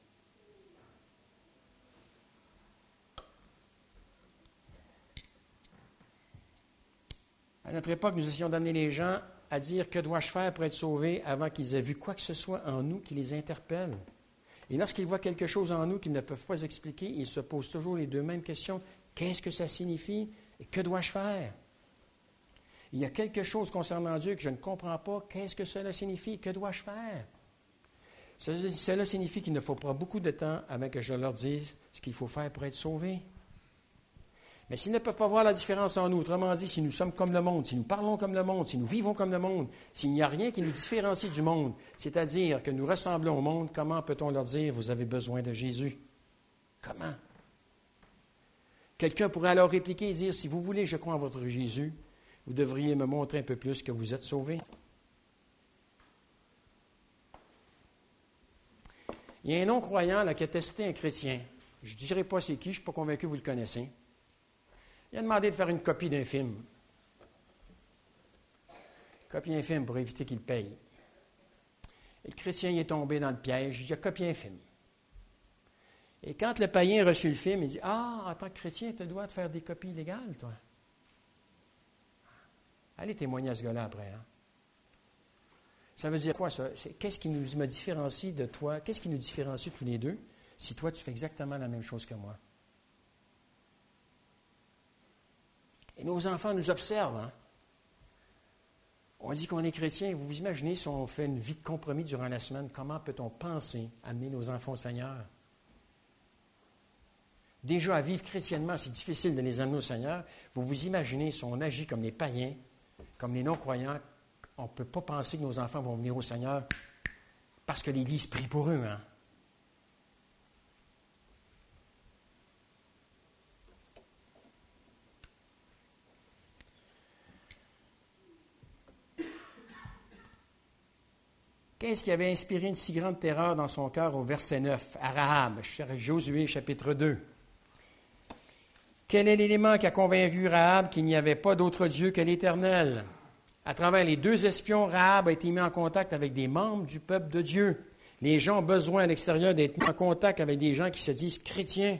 À notre époque, nous essayons d'amener les gens à dire « Que dois-je faire pour être sauvé » avant qu'ils aient vu quoi que ce soit en nous qui les interpelle. Et lorsqu'ils voient quelque chose en nous qu'ils ne peuvent pas expliquer, ils se posent toujours les deux mêmes questions. Qu'est-ce que ça signifie et que dois-je faire? Il y a quelque chose concernant Dieu que je ne comprends pas. Qu'est-ce que cela signifie? Que dois-je faire? Cela signifie qu'il ne faut pas beaucoup de temps avant que je leur dise ce qu'il faut faire pour être sauvé. Mais s'ils ne peuvent pas voir la différence en nous, autrement dit, si nous sommes comme le monde, si nous parlons comme le monde, si nous vivons comme le monde, s'il n'y a rien qui nous différencie du monde, c'est-à-dire que nous ressemblons au monde, comment peut-on leur dire « Vous avez besoin de Jésus » ? Comment? Quelqu'un pourrait alors répliquer et dire « Si vous voulez, je crois en votre Jésus, vous devriez me montrer un peu plus que vous êtes sauvés. » Il y a un non-croyant là, qui a testé un chrétien. Je ne dirai pas c'est qui, je ne suis pas convaincu que vous le connaissez. Il a demandé de faire une copie d'un film. Copier un film pour éviter qu'il paye. Et le chrétien il est tombé dans le piège, il a copié un film. Et quand le païen a reçu le film, il dit « Ah, en tant que chrétien, tu dois te faire des copies illégales, toi. » Allez témoigner à ce gars-là après. Hein? Ça veut dire quoi, ça? C'est, qu'est-ce qui nous me différencie de toi? Qu'est-ce qui nous différencie tous les deux si toi, tu fais exactement la même chose que moi? Et nos enfants nous observent. Hein? On dit qu'on est chrétien. Vous vous imaginez si on fait une vie de compromis durant la semaine, comment peut-on penser amener nos enfants au Seigneur? Déjà, à vivre chrétiennement, c'est difficile de les amener au Seigneur. Vous vous imaginez si on agit comme les païens, comme les non-croyants, on ne peut pas penser que nos enfants vont venir au Seigneur parce que l'Église prie pour eux. Hein? Qu'est-ce qui avait inspiré une si grande terreur dans son cœur au verset neuf? À Rahab, Josué chapitre deux. Quel est l'élément qui a convaincu Rahab qu'il n'y avait pas d'autre Dieu que l'Éternel? À travers les deux espions, Rahab a été mis en contact avec des membres du peuple de Dieu. Les gens ont besoin à l'extérieur d'être mis en contact avec des gens qui se disent chrétiens.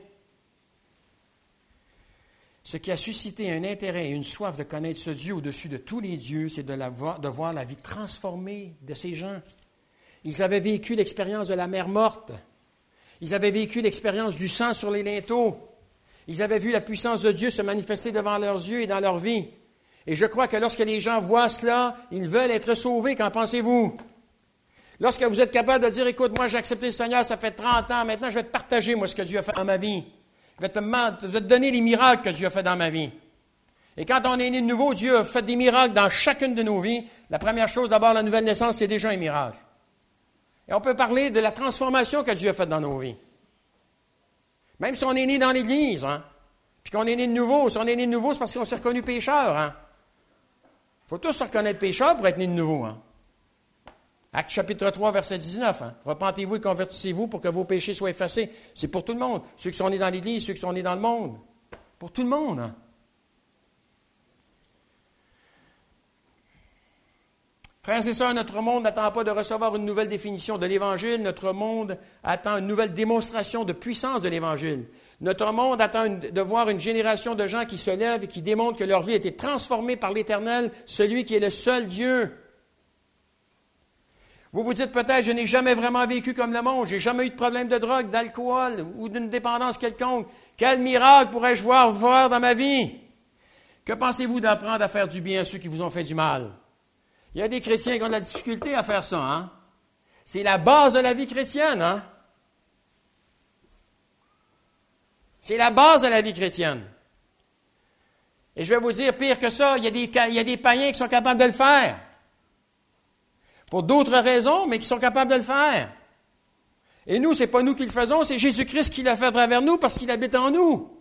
Ce qui a suscité un intérêt et une soif de connaître ce Dieu au-dessus de tous les dieux, c'est de, la voir, de voir la vie transformée de ces gens. Ils avaient vécu l'expérience de la mer morte. Ils avaient vécu l'expérience du sang sur les linteaux. Ils avaient vu la puissance de Dieu se manifester devant leurs yeux et dans leur vie. Et je crois que lorsque les gens voient cela, ils veulent être sauvés. Qu'en pensez-vous? Lorsque vous êtes capable de dire, écoute, moi j'ai accepté le Seigneur, ça fait trente ans, maintenant je vais te partager, moi, ce que Dieu a fait dans ma vie. Je vais te, je vais te donner les miracles que Dieu a fait dans ma vie. Et quand on est né de nouveau, Dieu a fait des miracles dans chacune de nos vies. La première chose, d'abord, la nouvelle naissance, c'est déjà un miracle. Et on peut parler de la transformation que Dieu a faite dans nos vies. Même si on est né dans l'Église, hein, puis qu'on est né de nouveau, si on est né de nouveau, c'est parce qu'on s'est reconnu pécheur. Hein. Il faut tous se reconnaître pécheur pour être né de nouveau. Hein. Acte chapitre trois, verset dix-neuf. Hein. Repentez-vous et convertissez-vous pour que vos péchés soient effacés. C'est pour tout le monde. Ceux qui sont nés dans l'Église, ceux qui sont nés dans le monde. Pour tout le monde. Hein. Frères et sœurs, notre monde n'attend pas de recevoir une nouvelle définition de l'Évangile. Notre monde attend une nouvelle démonstration de puissance de l'Évangile. Notre monde attend une, de voir une génération de gens qui se lèvent et qui démontrent que leur vie a été transformée par l'Éternel, celui qui est le seul Dieu. Vous vous dites peut-être, je n'ai jamais vraiment vécu comme le monde, je n'ai jamais eu de problème de drogue, d'alcool ou d'une dépendance quelconque. Quel miracle pourrais-je voir, voir dans ma vie? Que pensez-vous d'apprendre à faire du bien à ceux qui vous ont fait du mal? Il y a des chrétiens qui ont de la difficulté à faire ça, hein? C'est la base de la vie chrétienne, hein? C'est la base de la vie chrétienne. Et je vais vous dire, pire que ça, il y a des, il y a des païens qui sont capables de le faire. Pour d'autres raisons, mais qui sont capables de le faire. Et nous, ce n'est pas nous qui le faisons, c'est Jésus-Christ qui l'a fait à travers nous parce qu'il habite en nous.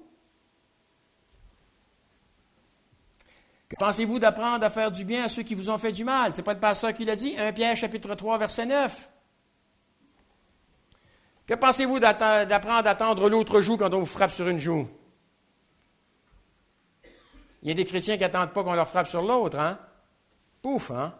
Que pensez-vous d'apprendre à faire du bien à ceux qui vous ont fait du mal? Ce n'est pas le pasteur qui l'a dit, premier Pierre chapitre trois, verset neuf. Que pensez-vous d'apprendre à tendre l'autre joue quand on vous frappe sur une joue? Il y a des chrétiens qui n'attendent pas qu'on leur frappe sur l'autre, hein? Pouf, hein?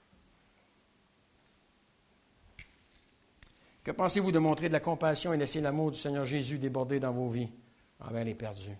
Que pensez-vous de montrer de la compassion et laisser l'amour du Seigneur Jésus déborder dans vos vies envers les perdus?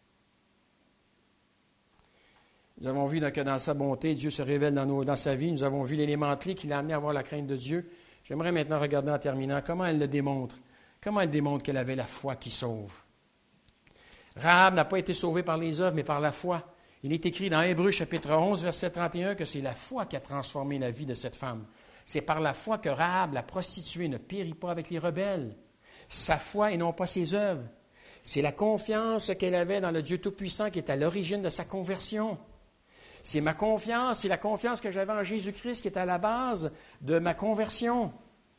Nous avons vu que dans sa bonté, Dieu se révèle dans, nos, dans sa vie. Nous avons vu l'élément clé qui l'a amené à avoir la crainte de Dieu. J'aimerais maintenant regarder en terminant comment elle le démontre. Comment elle démontre qu'elle avait la foi qui sauve. Rahab n'a pas été sauvée par les œuvres, mais par la foi. Il est écrit dans Hébreux chapitre onze, verset trente et un, que c'est la foi qui a transformé la vie de cette femme. C'est par la foi que Rahab, la prostituée, ne périt pas avec les rebelles. Sa foi et non pas ses œuvres. C'est la confiance qu'elle avait dans le Dieu Tout-Puissant qui est à l'origine de sa conversion. C'est ma confiance, c'est la confiance que j'avais en Jésus-Christ qui est à la base de ma conversion.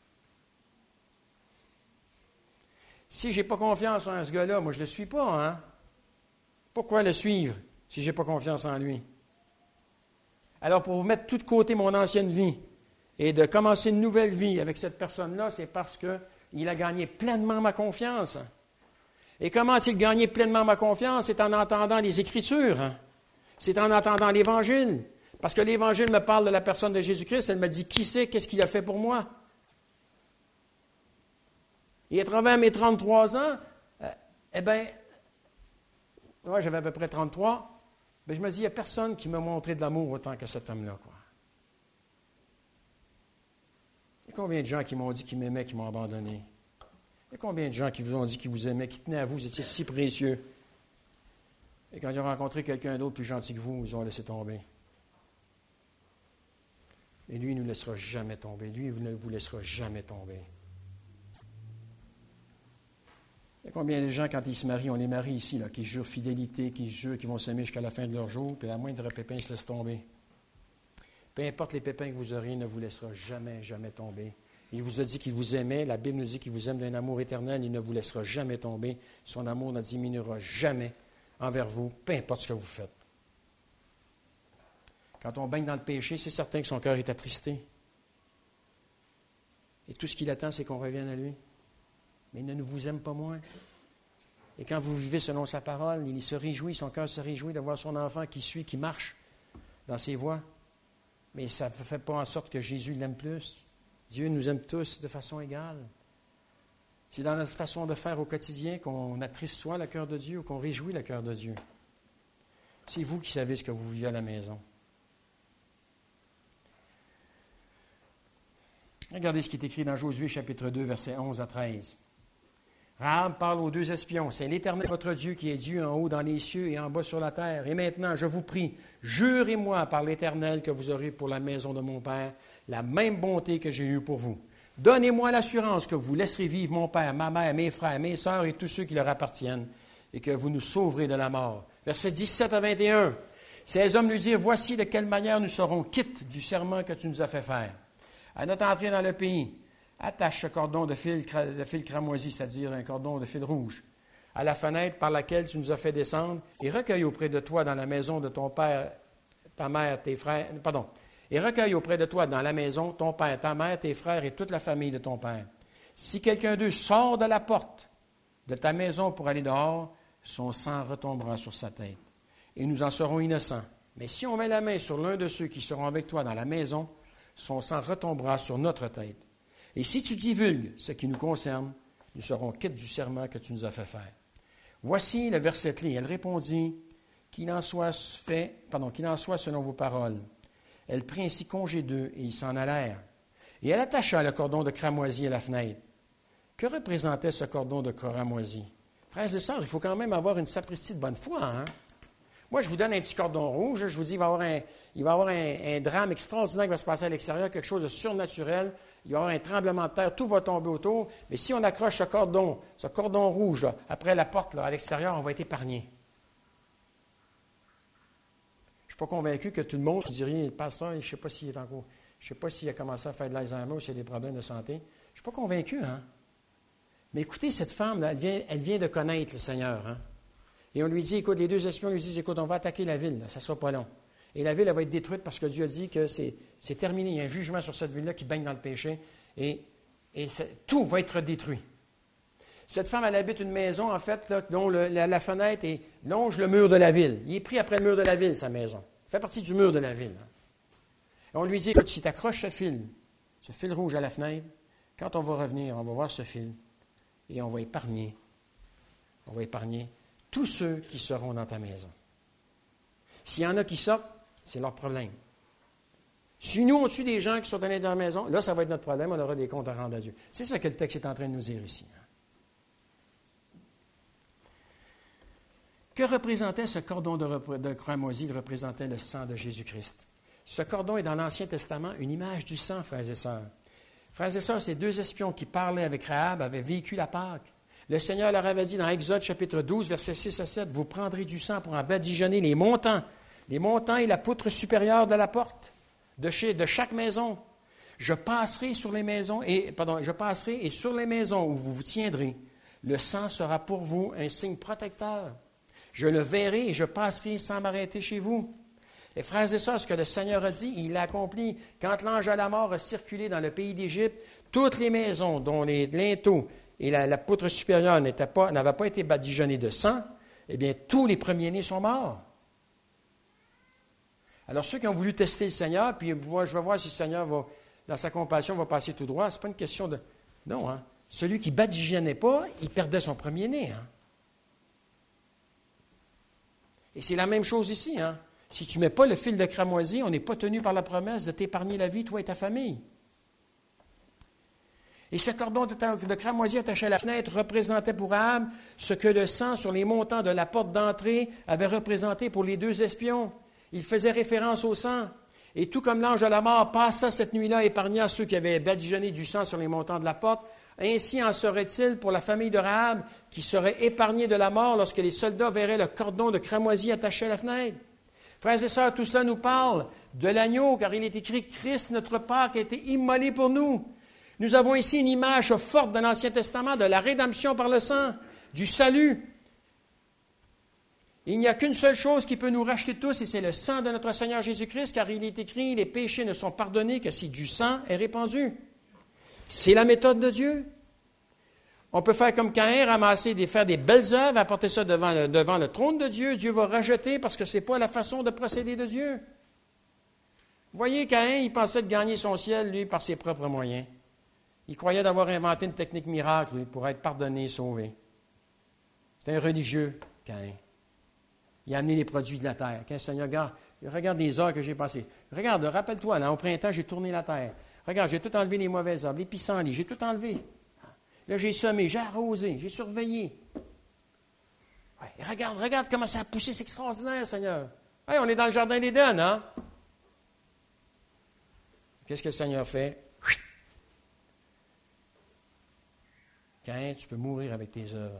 Si je n'ai pas confiance en ce gars-là, moi je ne le suis pas, hein? Pourquoi le suivre si je n'ai pas confiance en lui? Alors, pour mettre tout de côté mon ancienne vie et de commencer une nouvelle vie avec cette personne-là, c'est parce qu'il a gagné pleinement ma confiance. Et comment a-t-il gagné pleinement ma confiance? C'est en entendant les Écritures, hein? C'est en entendant l'Évangile. Parce que l'Évangile me parle de la personne de Jésus-Christ. Elle me dit qui c'est, qu'est-ce qu'il a fait pour moi. Et à travers mes trente-trois ans, euh, eh bien, moi j'avais à peu près trente-trois, bien, je me dis, il n'y a personne qui m'a montré de l'amour autant que cet homme-là, quoi. Il y a combien de gens qui m'ont dit qu'ils m'aimaient, qui m'ont abandonné? Il y a combien de gens qui vous ont dit qu'ils vous aimaient, qui tenaient à vous, vous étiez si précieux? Et quand ils ont rencontré quelqu'un d'autre plus gentil que vous, ils ont laissé tomber. Et lui, il ne nous laissera jamais tomber. Lui, il ne vous laissera jamais tomber. Il y a combien de gens, quand ils se marient, on les marie ici, là, qui jurent fidélité, qui jurent qu'ils vont s'aimer jusqu'à la fin de leur jour, puis à la moindre pépin, ils se laissent tomber. Peu importe les pépins que vous aurez, il ne vous laissera jamais, jamais tomber. Il vous a dit qu'il vous aimait. La Bible nous dit qu'il vous aime d'un amour éternel. Il ne vous laissera jamais tomber. Son amour ne diminuera jamais envers vous, peu importe ce que vous faites. Quand on baigne dans le péché, c'est certain que son cœur est attristé. Et tout ce qu'il attend, c'est qu'on revienne à lui. Mais il ne vous aime pas moins. Et quand vous vivez selon sa parole, il se réjouit, son cœur se réjouit de voir son enfant qui suit, qui marche dans ses voies. Mais ça ne fait pas en sorte que Jésus l'aime plus. Dieu nous aime tous de façon égale. C'est dans notre façon de faire au quotidien qu'on attriste soit le cœur de Dieu ou qu'on réjouit le cœur de Dieu. C'est vous qui savez ce que vous vivez à la maison. Regardez ce qui est écrit dans Josué chapitre deux, versets onze à treize. Rahab parle aux deux espions. C'est l'Éternel votre Dieu qui est Dieu en haut dans les cieux et en bas sur la terre. Et maintenant, je vous prie, jurez-moi par l'Éternel que vous aurez pour la maison de mon Père la même bonté que j'ai eue pour vous. Donnez-moi l'assurance que vous laisserez vivre mon père, ma mère, mes frères, mes sœurs et tous ceux qui leur appartiennent, et que vous nous sauverez de la mort. Versets dix-sept à vingt et un. Ces hommes lui dirent, voici de quelle manière nous serons quittes du serment que tu nous as fait faire. À notre entrée dans le pays, attache ce cordon de fil, de fil cramoisi, c'est-à-dire un cordon de fil rouge, à la fenêtre par laquelle tu nous as fait descendre, et recueille auprès de toi dans la maison de ton père, ta mère, tes frères, pardon, et recueille auprès de toi dans la maison ton père, ta mère, tes frères et toute la famille de ton père. Si quelqu'un d'eux sort de la porte de ta maison pour aller dehors, son sang retombera sur sa tête, et nous en serons innocents. Mais si on met la main sur l'un de ceux qui seront avec toi dans la maison, son sang retombera sur notre tête. Et si tu divulgues ce qui nous concerne, nous serons quittes du serment que tu nous as fait faire. Voici le verset clé. Elle répondit, qu'il en soit fait, pardon, qu'il en soit selon vos paroles. Elle prit ainsi congé d'eux et ils s'en allèrent. Et elle attacha le cordon de cramoisi à la fenêtre. Que représentait ce cordon de cramoisi? Frères et sœurs, il faut quand même avoir une sapristi de bonne foi, hein? Moi, je vous donne un petit cordon rouge. Je vous dis, il va y avoir un, il va y avoir un, un drame extraordinaire qui va se passer à l'extérieur, quelque chose de surnaturel. Il va y avoir un tremblement de terre, tout va tomber autour. Mais si on accroche ce cordon, ce cordon rouge, là, après la porte, là, à l'extérieur, on va être épargné. Je ne suis pas convaincu que tout le monde dirait, le pasteur, je ne sais pas s'il est encore, je ne sais pas s'il a commencé à faire de l'Alzheimer ou s'il y a des problèmes de santé. Je ne suis pas convaincu, hein? Mais écoutez, cette femme, là, elle, vient, elle vient de connaître le Seigneur, hein? Et on lui dit, écoute, les deux espions lui disent, écoute, on va attaquer la ville, là, ça ne sera pas long. Et la ville, elle va être détruite parce que Dieu a dit que c'est, c'est terminé. Il y a un jugement sur cette ville-là qui baigne dans le péché et, et tout va être détruit. Cette femme, elle habite une maison, en fait, là, dont le, la, la fenêtre est, longe le mur de la ville. Il est pris après le mur de la ville, sa maison. Il fait partie du mur de la ville. Hein. Et on lui dit, écoute, si tu accroches ce fil, ce fil rouge à la fenêtre, quand on va revenir, on va voir ce fil et on va épargner, on va épargner tous ceux qui seront dans ta maison. S'il y en a qui sortent, c'est leur problème. Si nous, on tue des gens qui sont allés dans la maison, là, ça va être notre problème, on aura des comptes à rendre à Dieu. C'est ça que le texte est en train de nous dire ici. Hein. Que représentait ce cordon de, repr- de cramoisi? Il représentait le sang de Jésus-Christ. Ce cordon est dans l'Ancien Testament une image du sang, frères et sœurs. Frères et sœurs, ces deux espions qui parlaient avec Rahab avaient vécu la Pâque. Le Seigneur leur avait dit dans Exode chapitre douze, versets six à sept, « Vous prendrez du sang pour en badigeonner les montants, les montants et la poutre supérieure de la porte de, chez, de chaque maison. Je passerai sur les maisons, et pardon, je passerai et sur les maisons où vous vous tiendrez, le sang sera pour vous un signe protecteur. Je le verrai et je passerai sans m'arrêter chez vous. » Et frères et sœurs, ce que le Seigneur a dit, il l'a accompli. Quand l'ange à la mort a circulé dans le pays d'Égypte, toutes les maisons dont les linteaux et la, la poutre supérieure n'étaient pas, n'avaient pas été badigeonnés de sang, eh bien, tous les premiers-nés sont morts. Alors, ceux qui ont voulu tester le Seigneur, puis moi, je vais voir si le Seigneur, va, dans sa compassion, va passer tout droit, ce n'est pas une question de... Non, hein. Celui qui ne badigeonnait pas, il perdait son premier-né. Hein. Et c'est la même chose ici, hein. Si tu ne mets pas le fil de cramoisi, on n'est pas tenu par la promesse de t'épargner la vie, toi et ta famille. Et ce cordon de cramoisi attaché à la fenêtre représentait pour Rahab ce que le sang sur les montants de la porte d'entrée avait représenté pour les deux espions. Il faisait référence au sang. Et tout comme l'ange de la mort passa cette nuit-là épargnant ceux qui avaient badigeonné du sang sur les montants de la porte, ainsi en serait-il pour la famille de Rahab qui serait épargnée de la mort lorsque les soldats verraient le cordon de cramoisi attaché à la fenêtre. Frères et sœurs, tout cela nous parle de l'agneau, car il est écrit « Christ, notre Pâque, a été immolé pour nous ». Nous avons ici une image forte de l'Ancien Testament, de la rédemption par le sang, du salut. Il n'y a qu'une seule chose qui peut nous racheter tous, et c'est le sang de notre Seigneur Jésus-Christ, car il est écrit « Les péchés ne sont pardonnés que si du sang est répandu ». C'est la méthode de Dieu. On peut faire comme Caïn, ramasser, des, faire des belles œuvres, apporter ça devant le, devant le trône de Dieu. Dieu va rejeter parce que ce n'est pas la façon de procéder de Dieu. Vous voyez, Caïn, il pensait de gagner son ciel, lui, par ses propres moyens. Il croyait d'avoir inventé une technique miracle, lui, pour être pardonné et sauvé. C'est un religieux, Caïn. Il a amené les produits de la terre. Quand le Seigneur, regarde, regarde les heures que j'ai passées. Regarde, rappelle-toi, là, au printemps, j'ai tourné la terre. Regarde, j'ai tout enlevé les mauvaises herbes, les pissenlits, j'ai tout enlevé. Là, j'ai semé, j'ai arrosé, j'ai surveillé. Ouais, regarde, regarde comment ça a poussé, c'est extraordinaire, Seigneur. Hey, on est dans le jardin d'Éden, hein? Qu'est-ce que le Seigneur fait? Caïn, tu peux mourir avec tes œuvres.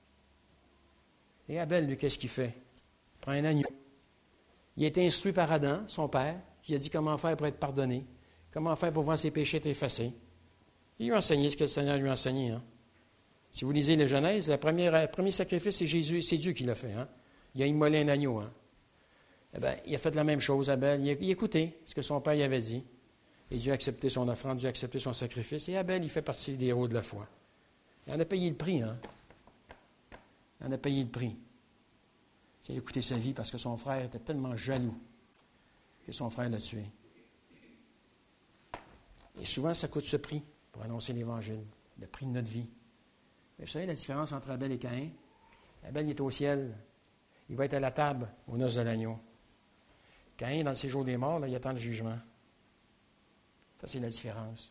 Et Abel, lui, qu'est-ce qu'il fait? Il prend un agneau. Il a été instruit par Adam, son père, qui a dit comment faire pour être pardonné, comment faire pour voir ses péchés être effacés. Il lui a enseigné ce que le Seigneur lui a enseigné. Hein? Si vous lisez la Genèse, le premier, le premier sacrifice, c'est Jésus, c'est Dieu qui l'a fait. Hein? Il a immolé un agneau. Hein? Eh bien, il a fait la même chose, Abel. Il a, il a écouté ce que son père lui avait dit. Et Dieu a accepté son offrande, Dieu a accepté son sacrifice. Et Abel, il fait partie des héros de la foi. Il en a payé le prix. Hein? Il en a payé le prix. Il a écouté sa vie parce que son frère était tellement jaloux que son frère l'a tué. Et souvent, ça coûte ce prix pour annoncer l'Évangile, le prix de notre vie. Mais vous savez la différence entre Abel et Caïn? Abel, il est au ciel. Il va être à la table aux noces de l'agneau. Caïn, dans le séjour des morts, là, il attend le jugement. Ça, c'est la différence.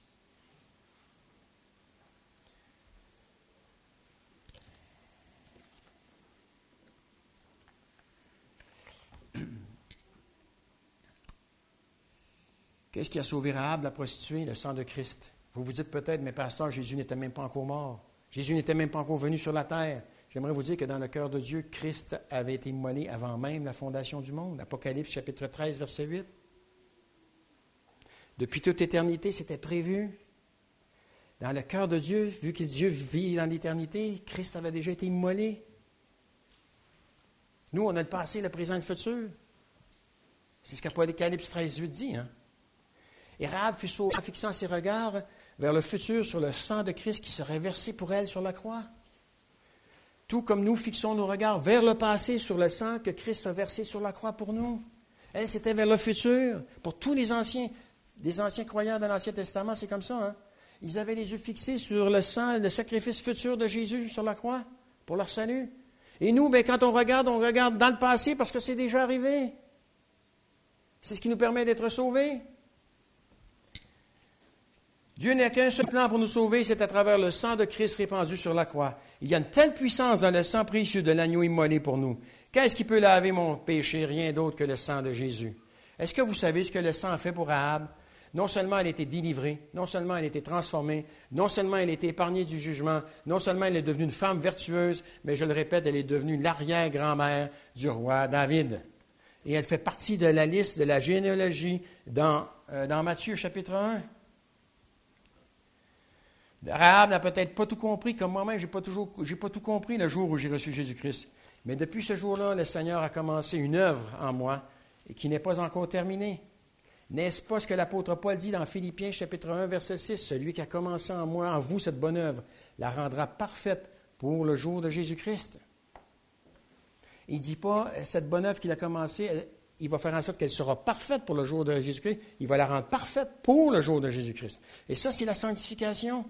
Qu'est-ce qui a sauvé Rahab, la prostituée? Le sang de Christ. Vous vous dites peut-être, mais pasteur, Jésus n'était même pas encore mort. Jésus n'était même pas encore venu sur la terre. J'aimerais vous dire que dans le cœur de Dieu, Christ avait été immolé avant même la fondation du monde. Apocalypse chapitre treize, verset huit. Depuis toute éternité, c'était prévu. Dans le cœur de Dieu, vu que Dieu vit dans l'éternité, Christ avait déjà été immolé. Nous, on a le passé, le présent et le futur. C'est ce qu'Apocalypse treize, huit dit. Hein? Et Rahab fut sauvée en fixant ses regards vers le futur sur le sang de Christ qui serait versé pour elle sur la croix. Tout comme nous fixons nos regards vers le passé sur le sang que Christ a versé sur la croix pour nous. Elle, c'était vers le futur. Pour tous les anciens, les anciens croyants dans l'Ancien Testament, c'est comme ça. Hein? Ils avaient les yeux fixés sur le sang, le sacrifice futur de Jésus sur la croix pour leur salut. Et nous, bien, quand on regarde, on regarde dans le passé parce que c'est déjà arrivé. C'est ce qui nous permet d'être sauvés. Dieu n'a qu'un seul plan pour nous sauver, c'est à travers le sang de Christ répandu sur la croix. Il y a une telle puissance dans le sang précieux de l'agneau immolé pour nous. Qu'est-ce qui peut laver mon péché? Rien d'autre que le sang de Jésus. Est-ce que vous savez ce que le sang a fait pour Rahab? Non seulement elle a été délivrée, non seulement elle a été transformée, non seulement elle a été épargnée du jugement, non seulement elle est devenue une femme vertueuse, mais je le répète, elle est devenue l'arrière-grand-mère du roi David. Et elle fait partie de la liste de la généalogie dans, euh, dans Matthieu chapitre un. Rahab n'a peut-être pas tout compris, comme moi-même, je n'ai pas, toujours, j'ai pas tout compris le jour où j'ai reçu Jésus-Christ. Mais depuis ce jour-là, le Seigneur a commencé une œuvre en moi et qui n'est pas encore terminée. N'est-ce pas ce que l'apôtre Paul dit dans Philippiens chapitre un, verset six? Celui qui a commencé en moi, en vous, cette bonne œuvre, la rendra parfaite pour le jour de Jésus-Christ. Il ne dit pas, cette bonne œuvre qu'il a commencée, il va faire en sorte qu'elle sera parfaite pour le jour de Jésus-Christ. Il va la rendre parfaite pour le jour de Jésus-Christ. Et ça, c'est la sanctification.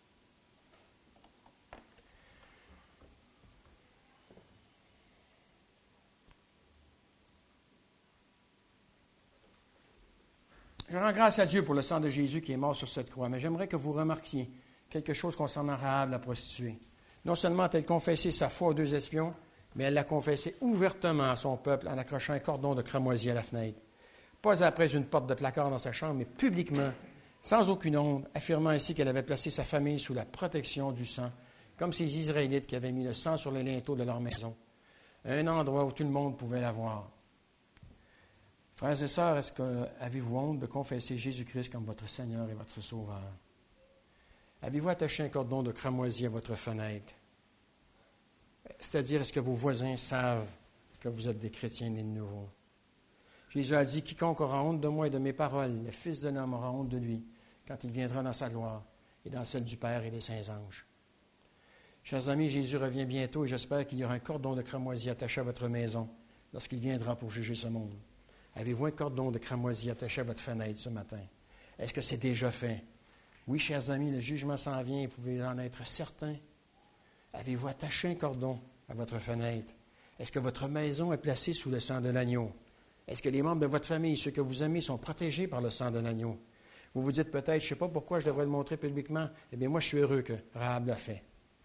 Je rends grâce à Dieu pour le sang de Jésus qui est mort sur cette croix, mais j'aimerais que vous remarquiez quelque chose concernant Rahab, la prostituée. Non seulement a-t-elle confessé sa foi aux deux espions, mais elle l'a confessé ouvertement à son peuple en accrochant un cordon de cramoisi à la fenêtre. Pas après une porte de placard dans sa chambre, mais publiquement, sans aucune honte, affirmant ainsi qu'elle avait placé sa famille sous la protection du sang, comme ces Israélites qui avaient mis le sang sur les linteaux de leur maison, un endroit où tout le monde pouvait la voir. Frères et sœurs, est-ce que avez-vous honte de confesser Jésus-Christ comme votre Seigneur et votre Sauveur? Avez-vous attaché un cordon de cramoisi à votre fenêtre? C'est-à-dire, est-ce que vos voisins savent que vous êtes des chrétiens nés de nouveau? Jésus a dit, quiconque aura honte de moi et de mes paroles, le Fils de l'homme aura honte de lui, quand il viendra dans sa gloire et dans celle du Père et des saints anges. Chers amis, Jésus revient bientôt et j'espère qu'il y aura un cordon de cramoisi attaché à votre maison lorsqu'il viendra pour juger ce monde. Avez-vous un cordon de cramoisi attaché à votre fenêtre ce matin? Est-ce que c'est déjà fait? Oui, chers amis, le jugement s'en vient et vous pouvez en être certains. Avez-vous attaché un cordon à votre fenêtre? Est-ce que votre maison est placée sous le sang de l'agneau? Est-ce que les membres de votre famille, ceux que vous aimez, sont protégés par le sang de l'agneau? Vous vous dites peut-être, je ne sais pas pourquoi je devrais le montrer publiquement. Eh bien, moi, je suis heureux que Rahab l'a fait.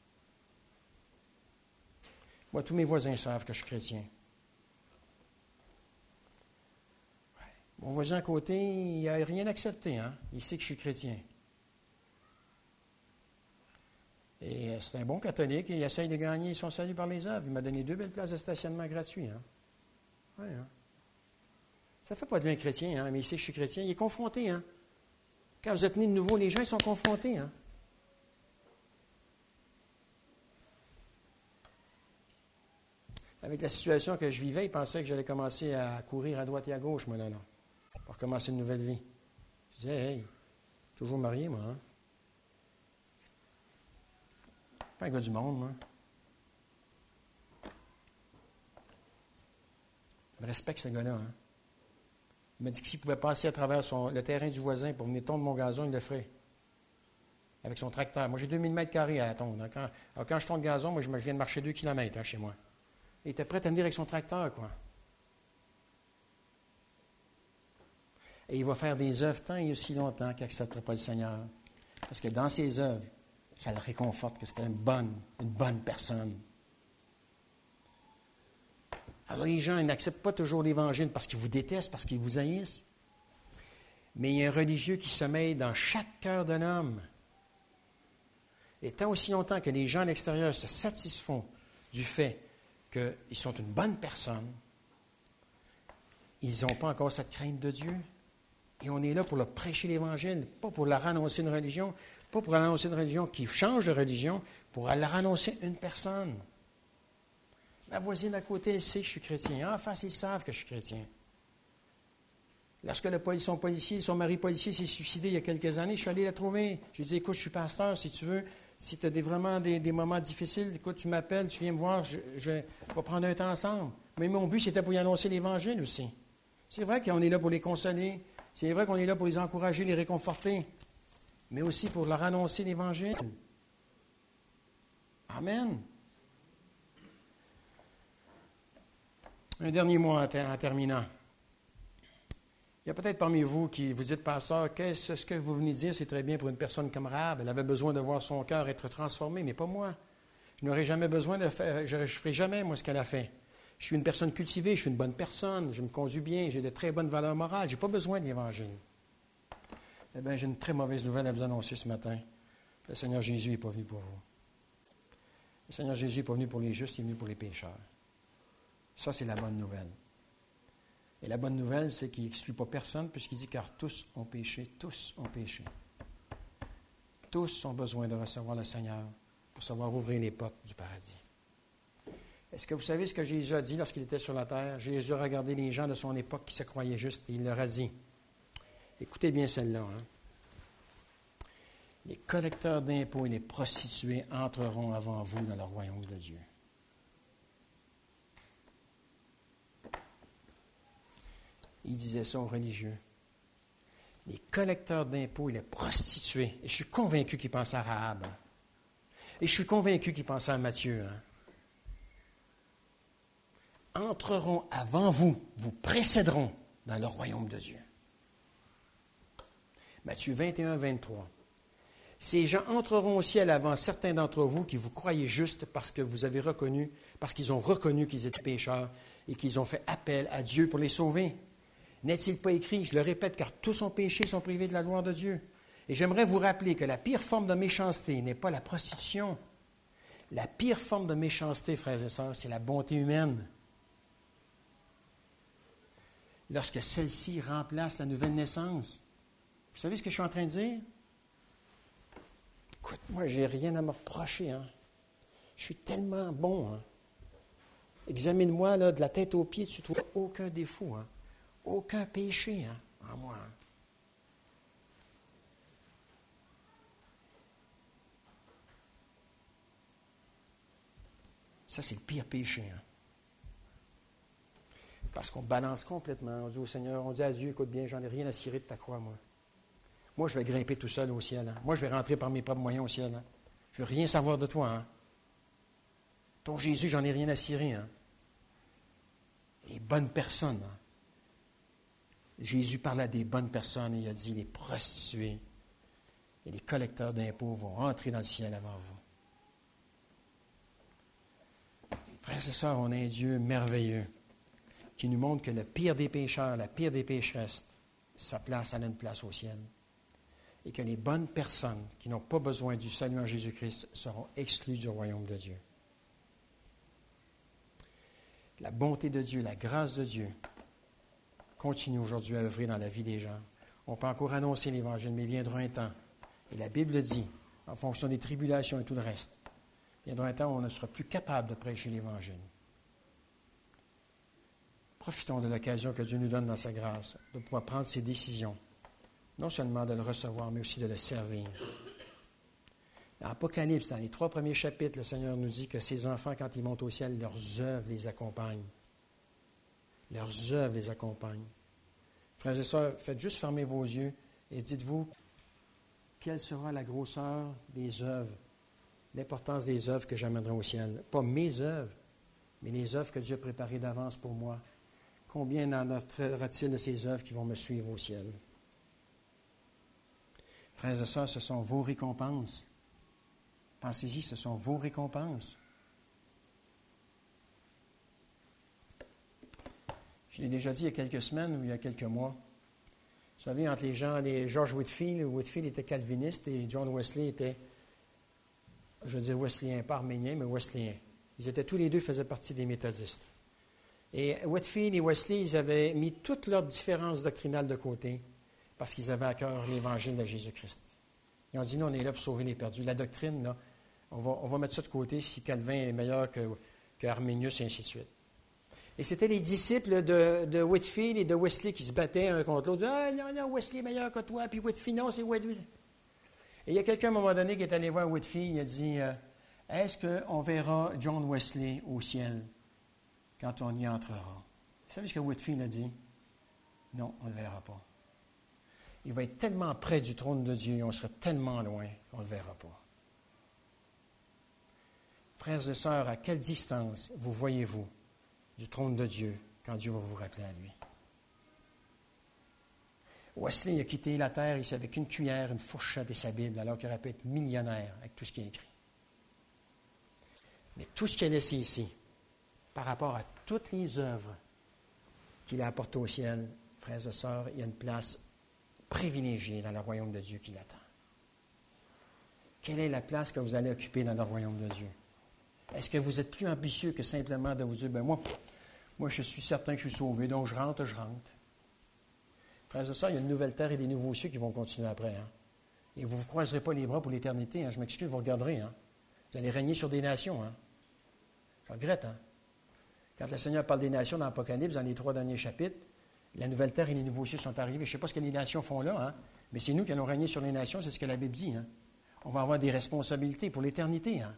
Moi, tous mes voisins savent que je suis chrétien. Mon voisin à côté, il n'a rien accepté. Hein? Il sait que je suis chrétien. Et c'est un bon catholique et il essaye de gagner son salut par les œuvres. Il m'a donné deux belles places de stationnement gratuit. Hein? Oui, hein? Ça ne fait pas de lui un chrétien, hein? Mais il sait que je suis chrétien. Il est confronté. Hein? Quand vous êtes né de nouveau, les gens ils sont confrontés. Hein? Avec la situation que je vivais, il pensait que j'allais commencer à courir à droite et à gauche, moi, là, là, pour commencer une nouvelle vie. Je disais, hey, toujours marié, moi, hein? Pas un gars du monde, moi. Je respecte ce gars-là, hein? Il m'a dit que s'il pouvait passer à travers son, le terrain du voisin pour venir tondre mon gazon, il le ferait. Avec son tracteur. Moi, j'ai deux mille mètres carrés à tondre. Quand, alors, quand je tonde le gazon, moi, je viens de marcher deux kilomètres hein, chez moi. Il était prêt à venir avec son tracteur, quoi. Et il va faire des œuvres tant et aussi longtemps qu'il n'acceptera pas le Seigneur. Parce que dans ses œuvres, ça le réconforte que c'était une bonne, une bonne personne. Alors les gens, ils n'acceptent pas toujours l'Évangile parce qu'ils vous détestent, parce qu'ils vous haïssent. Mais il y a un religieux qui sommeille dans chaque cœur de l'homme. Et tant aussi longtemps que les gens à l'extérieur se satisfont du fait qu'ils sont une bonne personne, ils n'ont pas encore cette crainte de Dieu. Et on est là pour leur prêcher l'Évangile, pas pour leur annoncer une religion, pas pour leur annoncer une religion qui change de religion, pour leur annoncer une personne. Ma voisine à côté, elle sait que je suis chrétien. En face, ils savent que je suis chrétien. Lorsque le poli- son policier, son mari policier s'est suicidé il y a quelques années, je suis allé la trouver. J'ai dit, écoute, je suis pasteur, si tu veux, si tu as des, vraiment des, des moments difficiles, écoute, tu m'appelles, tu viens me voir, je, je vais prendre un temps ensemble. Mais mon but, c'était pour y annoncer l'Évangile aussi. C'est vrai qu'on est là pour les consoler. C'est vrai qu'on est là pour les encourager, les réconforter. Mais aussi pour leur annoncer l'Évangile. Amen. Un dernier mot en, ter- en terminant. Il y a peut-être parmi vous qui vous dites, pasteur, qu'est-ce ce que vous venez de dire, c'est très bien pour une personne comme Rahab. Elle avait besoin de voir son cœur être transformé, mais pas moi. Je n'aurais jamais besoin de faire, je ne ferai jamais, moi, ce qu'elle a fait. Je suis une personne cultivée, je suis une bonne personne, je me conduis bien, j'ai de très bonnes valeurs morales, je n'ai pas besoin de l'Évangile. Eh bien, j'ai une très mauvaise nouvelle à vous annoncer ce matin. Le Seigneur Jésus n'est pas venu pour vous. Le Seigneur Jésus n'est pas venu pour les justes, il est venu pour les pécheurs. Ça, c'est la bonne nouvelle. Et la bonne nouvelle, c'est qu'il n'exclut pas personne, puisqu'il dit, car tous ont péché, tous ont péché. Tous ont besoin de recevoir le Seigneur pour savoir ouvrir les portes du paradis. Est-ce que vous savez ce que Jésus a dit lorsqu'il était sur la terre? Jésus a regardé les gens de son époque qui se croyaient justes et il leur a dit, écoutez bien celle-là, hein? Les collecteurs d'impôts et les prostituées entreront avant vous dans le royaume de Dieu. Il disait ça aux religieux. Les collecteurs d'impôts et les prostituées. Et je suis convaincu qu'il pensait à Rahab. Et je suis convaincu qu'il pensait à Matthieu. Hein? Entreront avant vous, vous précéderont dans le royaume de Dieu. Matthieu vingt et un, vingt-trois. Ces gens entreront au ciel avant certains d'entre vous qui vous croyez justes parce que vous avez reconnu, parce qu'ils ont reconnu qu'ils étaient pécheurs et qu'ils ont fait appel à Dieu pour les sauver. N'est-il pas écrit, je le répète, car tous ont péché, sont privés de la gloire de Dieu. Et j'aimerais vous rappeler que la pire forme de méchanceté n'est pas la prostitution. La pire forme de méchanceté, frères et sœurs, c'est la bonté humaine. Lorsque celle-ci remplace la nouvelle naissance. Vous savez ce que je suis en train de dire? Écoute, moi, je n'ai rien à me reprocher. Hein? Je suis tellement bon. Hein? Examine-moi là, de la tête aux pieds, tu ne trouves aucun défaut. Hein? Aucun péché hein, en moi. Hein? Ça, c'est le pire péché. Hein? Parce qu'on balance complètement. On dit au Seigneur, on dit à Dieu, écoute bien, j'en ai rien à cirer de ta croix, moi. Moi, je vais grimper tout seul au ciel. Hein? Moi, je vais rentrer par mes propres moyens au ciel. Hein? Je ne veux rien savoir de toi. Hein? Ton Jésus, j'en ai rien à cirer. Hein? Les bonnes personnes. Hein? Jésus parlait à des bonnes personnes et il a dit, les prostituées et les collecteurs d'impôts vont rentrer dans le ciel avant vous. Frères et sœurs, on a un Dieu merveilleux qui nous montre que le pire des pécheurs, la pire des pécheresses, sa place, elle a une place au ciel. Et que les bonnes personnes qui n'ont pas besoin du salut en Jésus-Christ seront exclues du royaume de Dieu. La bonté de Dieu, la grâce de Dieu continue aujourd'hui à œuvrer dans la vie des gens. On peut encore annoncer l'Évangile, mais il viendra un temps, et la Bible dit, en fonction des tribulations et tout le reste, il viendra un temps où on ne sera plus capable de prêcher l'Évangile. Profitons de l'occasion que Dieu nous donne dans sa grâce, de pouvoir prendre ses décisions, non seulement de le recevoir, mais aussi de le servir. Dans l'Apocalypse, dans les trois premiers chapitres, le Seigneur nous dit que ses enfants, quand ils montent au ciel, leurs œuvres les accompagnent. Leurs œuvres les accompagnent. Frères et sœurs, faites juste fermer vos yeux et dites-vous quelle sera la grosseur des œuvres, l'importance des œuvres que j'amènerai au ciel. Pas mes œuvres, mais les œuvres que Dieu a préparées d'avance pour moi. Combien en aura-t-il de ces œuvres qui vont me suivre au ciel? Frères et sœurs, ce sont vos récompenses. Pensez-y, ce sont vos récompenses. Je l'ai déjà dit il y a quelques semaines ou il y a quelques mois. Vous savez, entre les gens, les George Whitefield, Whitefield était calviniste et John Wesley était, je veux dire wesleyen, pas arménien, mais wesleyen. Ils étaient tous les deux, faisaient partie des méthodistes. Et Whitefield et Wesley, ils avaient mis toutes leurs différences doctrinales de côté parce qu'ils avaient à cœur l'Évangile de Jésus-Christ. Ils ont dit, nous, on est là pour sauver les perdus. La doctrine, là, on va, on va mettre ça de côté si Calvin est meilleur que, que Arminius et ainsi de suite. Et c'était les disciples de, de Whitefield et de Wesley qui se battaient un contre l'autre. Ah, non, non, Wesley est meilleur que toi, puis Whitefield, non, c'est Whitefield. Et il y a quelqu'un à un moment donné qui est allé voir Whitefield, il a dit, euh, est-ce qu'on verra John Wesley au ciel quand on y entrera? Vous savez ce que Whitefield a dit? Non, on ne le verra pas. Il va être tellement près du trône de Dieu et on sera tellement loin qu'on ne le verra pas. Frères et sœurs, à quelle distance vous voyez-vous du trône de Dieu quand Dieu va vous rappeler à lui? Wesley a quitté la terre ici avec une cuillère, une fourchette et sa Bible, alors qu'il aurait pu être millionnaire avec tout ce qui est écrit. Mais tout ce qu'il a laissé ici, par rapport à toutes les œuvres qu'il a apportées au ciel, frères et sœurs, il y a une place privilégiée dans le royaume de Dieu qui l'attend. Quelle est la place que vous allez occuper dans le royaume de Dieu? Est-ce que vous êtes plus ambitieux que simplement de vous dire, ben moi, moi, je suis certain que je suis sauvé, donc je rentre, je rentre. Frères et sœurs, il y a une nouvelle terre et des nouveaux cieux qui vont continuer après. Hein? Et vous ne vous croiserez pas les bras pour l'éternité. Hein? Je m'excuse, vous regarderez. Hein? Vous allez régner sur des nations. Hein? Je regrette. Hein? Quand le Seigneur parle des nations dans l'Apocalypse, dans les trois derniers chapitres, la nouvelle terre et les nouveaux cieux sont arrivés. Je ne sais pas ce que les nations font là, hein? Mais c'est nous qui allons régner sur les nations, c'est ce que la Bible dit. Hein? On va avoir des responsabilités pour l'éternité. Hein?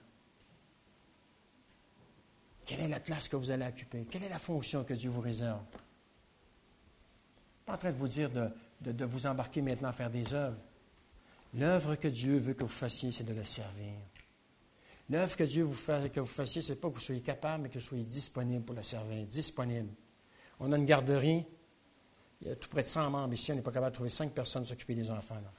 Quelle est la place que vous allez occuper? Quelle est la fonction que Dieu vous réserve? Je ne suis pas en train de vous dire de, de, de vous embarquer maintenant à faire des œuvres. L'œuvre que Dieu veut que vous fassiez, c'est de le servir. L'œuvre que Dieu veut fa- que vous fassiez, ce n'est pas que vous soyez capable, mais que vous soyez disponible pour le servir. Disponible. On a une garderie. Il y a tout près de cent membres ici. On n'est pas capable de trouver cinq personnes pour s'occuper des enfants. Là.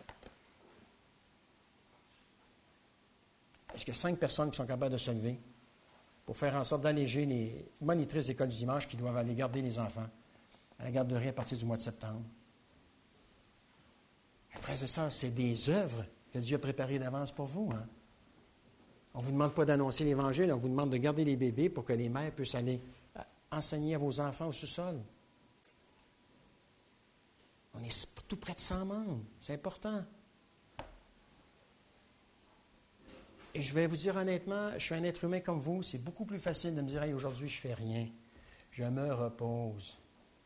Est-ce qu'il y a cinq personnes qui sont capables de se lever pour faire en sorte d'alléger les monitrices d'école du dimanche qui doivent aller garder les enfants à la garderie à partir du mois de septembre? Frères et sœurs, c'est des œuvres que Dieu a préparées d'avance pour vous. Hein? On ne vous demande pas d'annoncer l'Évangile, on vous demande de garder les bébés pour que les mères puissent aller enseigner à vos enfants au sous-sol. On est tout près de cent membres. C'est important. Et je vais vous dire honnêtement, je suis un être humain comme vous. C'est beaucoup plus facile de me dire, hey, aujourd'hui, je ne fais rien. Je me repose.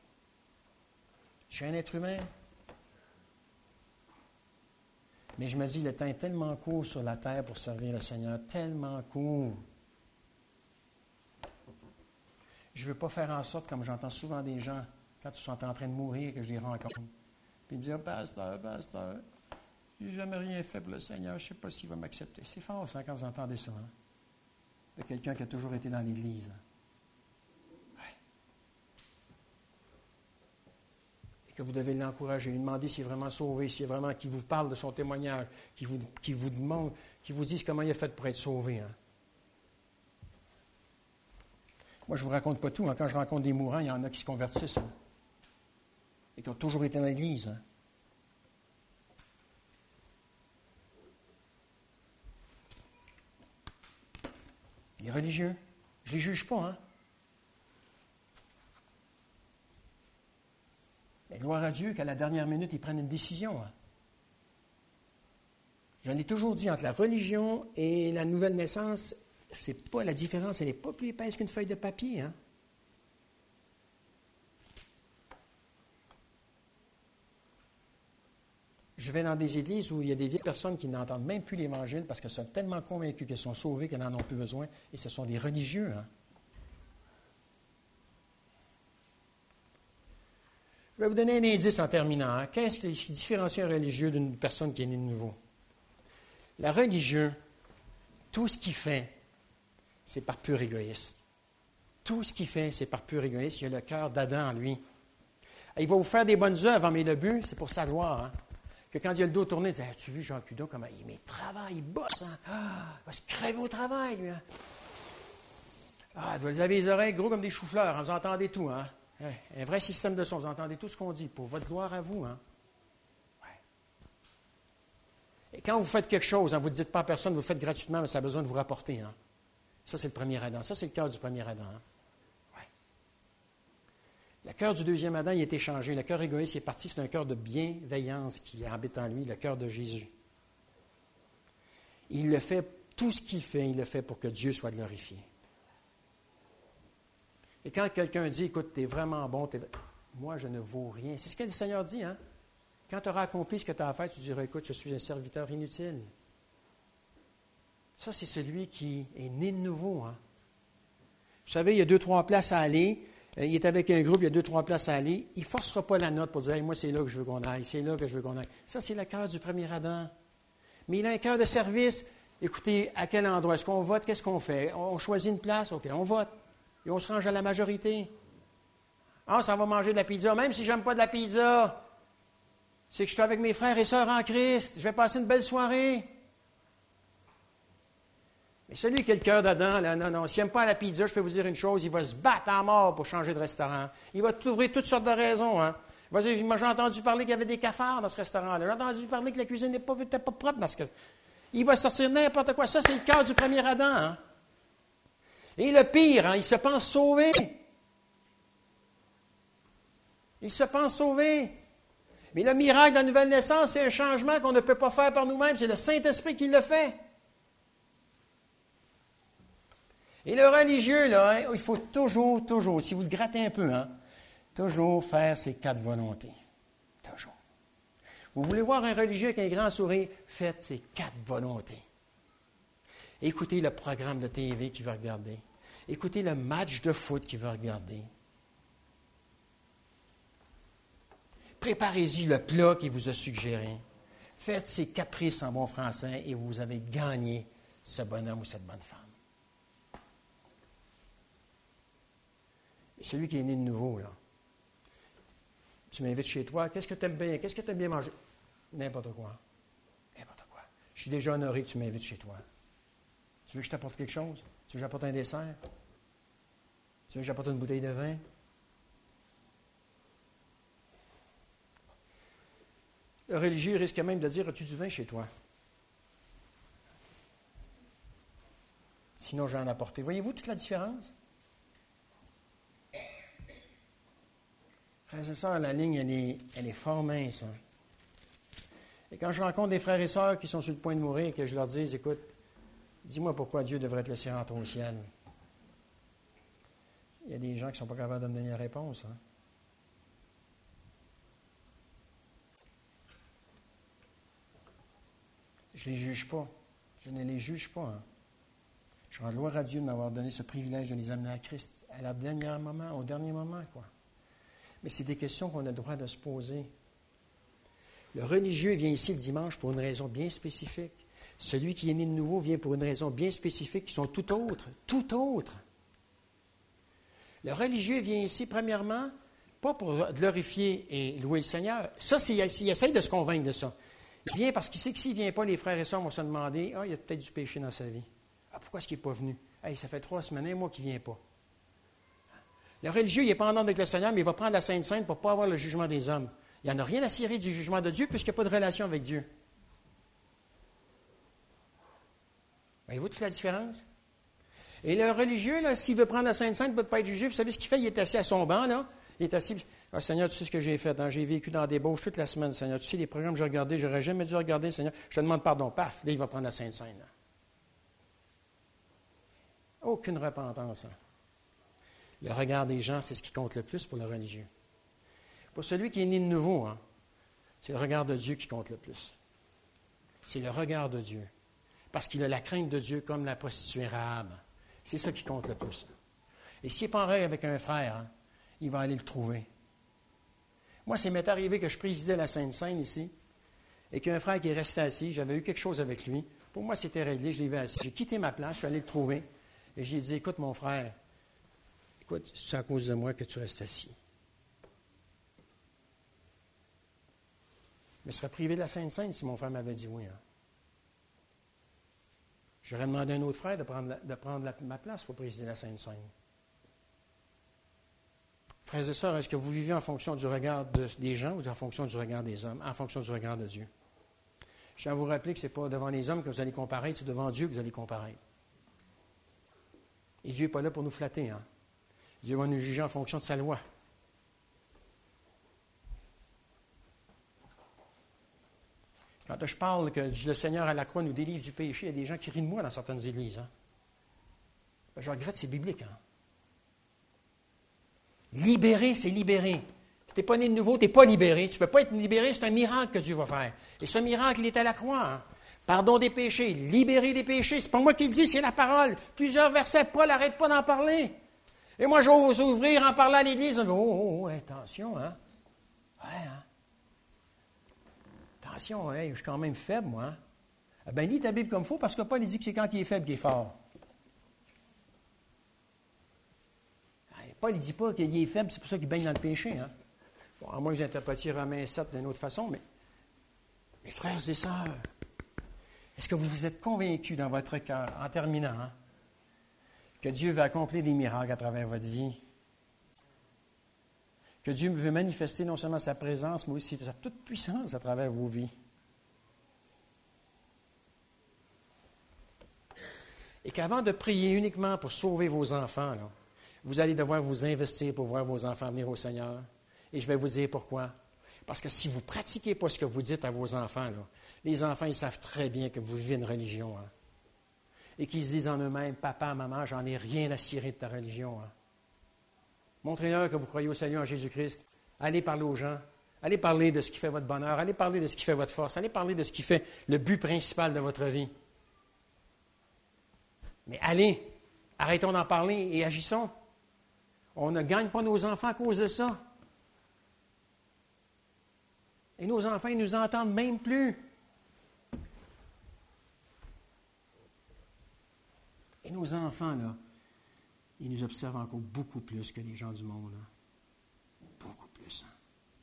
Je suis un être humain. Mais je me dis, le temps est tellement court sur la terre pour servir le Seigneur. Tellement court. Je ne veux pas faire en sorte, comme j'entends souvent des gens, quand ils sont en train de mourir, que je les rencontre. Puis ils me disent, oh, pasteur, pasteur, je n'ai jamais rien fait pour le Seigneur, je ne sais pas s'il va m'accepter. C'est fort, ça, quand vous entendez ça. Hein? De quelqu'un qui a toujours été dans l'Église. Ouais. Et que vous devez l'encourager, lui demander s'il est vraiment sauvé, s'il est vraiment, qu'il vous parle de son témoignage, qu'il vous, qu'il vous demande, qu'il vous dise comment il a fait pour être sauvé. Hein? Moi, je ne vous raconte pas tout. Hein. Quand je rencontre des mourants, il y en a qui se convertissent. Hein, et qui ont toujours été dans l'Église. Hein. Les religieux, je ne les juge pas. Hein. Mais gloire à Dieu qu'à la dernière minute, ils prennent une décision. Hein. Je l'ai toujours dit, entre la religion et la nouvelle naissance, c'est pas la différence, elle n'est pas plus épaisse qu'une feuille de papier. Hein? Je vais dans des églises où il y a des vieilles personnes qui n'entendent même plus l'Évangile parce qu'elles sont tellement convaincues qu'elles sont sauvées qu'elles n'en ont plus besoin. Et ce sont des religieux. Hein? Je vais vous donner un indice en terminant. Hein? Qu'est-ce qui différencie un religieux d'une personne qui est née de nouveau? Le religieux, tout ce qu'il fait, c'est par pur égoïsme. Tout ce qu'il fait, c'est par pur égoïsme. Il a le cœur d'Adam en lui. Il va vous faire des bonnes œuvres, mais le but, c'est pour sa gloire. Hein? Que quand il a le dos tourné, il dit, as-tu vu Jean Cudon, comment il, il travaille, il bosse, hein? Ah, il va se crever au travail, lui. Hein? Ah, vous avez les oreilles gros comme des choux-fleurs, hein? Vous entendez tout. Hein? Un vrai système de son, vous entendez tout ce qu'on dit, pour votre gloire à vous. Hein? Et quand vous faites quelque chose, hein, vous ne dites pas à personne, vous le faites gratuitement, mais ça a besoin de vous rapporter. Hein. Ça, c'est le premier Adam. Ça, c'est le cœur du premier Adam. Hein. Ouais. Le cœur du deuxième Adam, il a été changé. Le cœur égoïste, il est parti. C'est un cœur de bienveillance qui habite en lui, le cœur de Jésus. Il le fait, tout ce qu'il fait, il le fait pour que Dieu soit glorifié. Et quand quelqu'un dit, écoute, tu es vraiment bon, t'es... moi, je ne vaux rien. C'est ce que le Seigneur dit, hein? Quand tu auras accompli ce que tu as à faire, tu diras, écoute, je suis un serviteur inutile. Ça, c'est celui qui est né de nouveau. Hein? Vous savez, il y a deux, trois places à aller. Il est avec un groupe, il y a deux, trois places à aller. Il ne forcera pas la note pour dire, hey, moi, c'est là que je veux qu'on aille, c'est là que je veux qu'on aille. Ça, c'est le cœur du premier Adam. Mais il a un cœur de service. Écoutez, à quel endroit est-ce qu'on vote? Qu'est-ce qu'on fait? On choisit une place? OK, on vote. Et on se range à la majorité. Ah, ça va manger de la pizza. Même si je n'aime pas de la pizza, c'est que je suis avec mes frères et sœurs en Christ. Je vais passer une belle soirée. Mais celui qui a le cœur d'Adam, là, non, non, s'il n'aime pas la pizza, je peux vous dire une chose, il va se battre à mort pour changer de restaurant. Il va trouver toutes sortes de raisons. Hein. Il va dire, moi, j'ai entendu parler qu'il y avait des cafards dans ce restaurant-là. J'ai entendu parler que la cuisine n'était pas, pas propre dans ce restaurant. Il va sortir n'importe quoi. Ça, c'est le cœur du premier Adam. Hein. Et le pire, hein, il se pense sauvé. Il se pense sauvé. Mais le miracle de la nouvelle naissance, c'est un changement qu'on ne peut pas faire par nous-mêmes. C'est le Saint-Esprit qui le fait. Et le religieux, là, hein, il faut toujours, toujours, si vous le grattez un peu, hein, toujours faire ses quatre volontés. Toujours. Vous voulez voir un religieux avec un grand sourire? Faites ses quatre volontés. Écoutez le programme de T V qu'il va regarder. Écoutez le match de foot qu'il va regarder. Préparez-y le plat qu'il vous a suggéré. Faites ses caprices en bon français et vous avez gagné ce bonhomme ou cette bonne femme. Et celui qui est né de nouveau, là, tu m'invites chez toi, qu'est-ce que tu aimes bien? Qu'est-ce que tu aimes bien manger? N'importe quoi. N'importe quoi. Je suis déjà honoré que tu m'invites chez toi. Tu veux que je t'apporte quelque chose? Tu veux que j'apporte un dessert? Tu veux que j'apporte une bouteille de vin? Le religieux risque même de dire, as-tu du vin chez toi? Sinon, je vais en apporter. Voyez-vous toute la différence? Frères et sœurs, la ligne, elle est, elle est fort mince. Hein? Et quand je rencontre des frères et sœurs qui sont sur le point de mourir et que je leur dis, écoute, dis-moi pourquoi Dieu devrait te laisser rentrer au ciel. Il y a des gens qui ne sont pas capables de me donner la réponse. Hein? Je ne les juge pas. Je ne les juge pas. Hein? Je rends gloire à Dieu de m'avoir donné ce privilège de les amener à Christ à la dernière moment, au dernier moment, quoi. Mais c'est des questions qu'on a le droit de se poser. Le religieux vient ici le dimanche pour une raison bien spécifique. Celui qui est né de nouveau vient pour une raison bien spécifique qui sont tout autres. Tout autres. Le religieux vient ici, premièrement, pas pour glorifier et louer le Seigneur. Ça, c'est, il essaie de se convaincre de ça. Il vient parce qu'il sait que s'il ne vient pas, les frères et sœurs vont se demander, ah, il y a peut-être du péché dans sa vie. Ah, pourquoi est-ce qu'il n'est pas venu? Hey, ça fait trois semaines, un mois qu'il ne vient pas. Le religieux, il n'est pas en ordre avec le Seigneur, mais il va prendre la Sainte Sainte pour ne pas avoir le jugement des hommes. Il n'y en a rien à cirer du jugement de Dieu puisqu'il n'y a pas de relation avec Dieu. Voyez-vous toute la différence? Et le religieux, là, s'il veut prendre la Sainte Sainte pour ne pas être jugé, vous savez ce qu'il fait? Il est assis à son banc, là. Il est assis. Ah, Seigneur, tu sais ce que j'ai fait. Hein? J'ai vécu dans des bauches toute la semaine, Seigneur. Tu sais les programmes que j'ai regardés, je n'aurais jamais dû regarder, Seigneur. Je te demande pardon. Paf, là, il va prendre la Sainte Sainte. Là. Aucune repentance. Hein? Le regard des gens, c'est ce qui compte le plus pour le religieux. Pour celui qui est né de nouveau, hein, c'est le regard de Dieu qui compte le plus. C'est le regard de Dieu. Parce qu'il a la crainte de Dieu comme la prostituée Rahab. C'est ça qui compte le plus. Et s'il n'est pas en règle avec un frère, hein, il va aller le trouver. Moi, c'est m'est arrivé que je présidais la Sainte Seine ici, et qu'un frère qui est resté assis, j'avais eu quelque chose avec lui. Pour moi, c'était réglé, je l'ai vu assis. J'ai quitté ma place, je suis allé le trouver, et j'ai dit, écoute, mon frère, écoute, c'est à cause de moi que tu restes assis. Je me serais privé de la Sainte Seine si mon frère m'avait dit oui. Hein. J'aurais demandé à un autre frère de prendre, la, de prendre la, ma place pour présider la Sainte Seine. Frères et sœurs, est-ce que vous vivez en fonction du regard de, des gens ou en fonction du regard des hommes, en fonction du regard de Dieu? Je tiens à vous rappeler que ce n'est pas devant les hommes que vous allez comparaître, c'est devant Dieu que vous allez comparaître. Et Dieu n'est pas là pour nous flatter. Hein? Dieu va nous juger en fonction de sa loi. Quand je parle que le Seigneur à la croix nous délivre du péché, il y a des gens qui rient de moi dans certaines églises. Hein? Je regrette, c'est biblique. Hein? Libérer, c'est libérer. Si tu n'es pas né de nouveau, tu n'es pas libéré. Tu ne peux pas être libéré, c'est un miracle que Dieu va faire. Et ce miracle, il est à la croix. Hein? Pardon des péchés, libérer des péchés. C'est pas moi qui le dis, c'est la parole. Plusieurs versets, Paul n'arrête pas d'en parler. Et moi, j'ose ouvrir en parlant à l'Église. Oh, oh, oh, attention, hein? Ouais, hein? Attention, hein? Je suis quand même faible, moi. Hein? Eh bien, lis ta Bible comme il faut, parce que Paul il dit que c'est quand il est faible qu'il est fort. Paul ne dit pas qu'il est faible, c'est pour ça qu'il baigne dans le péché. Hein? Bon, à moins que j'interprétiez Romains sept d'une autre façon, mais mes frères et sœurs, est-ce que vous vous êtes convaincus dans votre cœur, en terminant, hein, que Dieu veut accomplir des miracles à travers votre vie? Que Dieu veut manifester non seulement sa présence, mais aussi sa toute puissance à travers vos vies? Et qu'avant de prier uniquement pour sauver vos enfants, là, vous allez devoir vous investir pour voir vos enfants venir au Seigneur. Et je vais vous dire pourquoi. Parce que si vous ne pratiquez pas ce que vous dites à vos enfants, là, les enfants, ils savent très bien que vous vivez une religion. Hein, et qu'ils se disent en eux-mêmes, papa, maman, j'en ai rien à cirer de ta religion. Hein. Montrez-leur que vous croyez au Seigneur en Jésus-Christ. Allez parler aux gens. Allez parler de ce qui fait votre bonheur. Allez parler de ce qui fait votre force. Allez parler de ce qui fait le but principal de votre vie. Mais allez, arrêtons d'en parler et agissons. On ne gagne pas nos enfants à cause de ça. Et nos enfants, ils ne nous entendent même plus. Et nos enfants, là, ils nous observent encore beaucoup plus que les gens du monde. Hein. Beaucoup plus. Hein.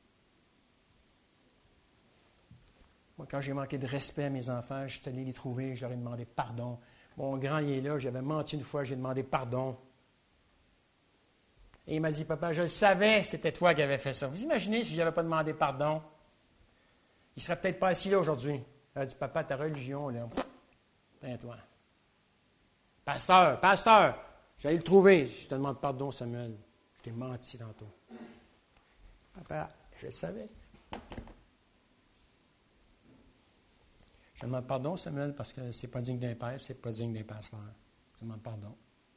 Moi, quand j'ai manqué de respect à mes enfants, je suis allé les trouver, je leur ai demandé pardon. Mon grand, il est là, j'avais menti une fois, j'ai demandé pardon. Et il m'a dit, papa, je le savais, c'était toi qui avais fait ça. Vous imaginez si je n'avais pas demandé pardon? Il ne serait peut-être pas assis là aujourd'hui. Il a dit, papa, ta religion, là, tiens-toi. Pasteur, pasteur, j'allais le trouver. Je te demande pardon, Samuel. Je t'ai menti tantôt. Papa, je le savais. Je te demande pardon, Samuel, parce que ce n'est pas digne d'un père, ce n'est pas digne d'un pasteur. Je te demande pardon.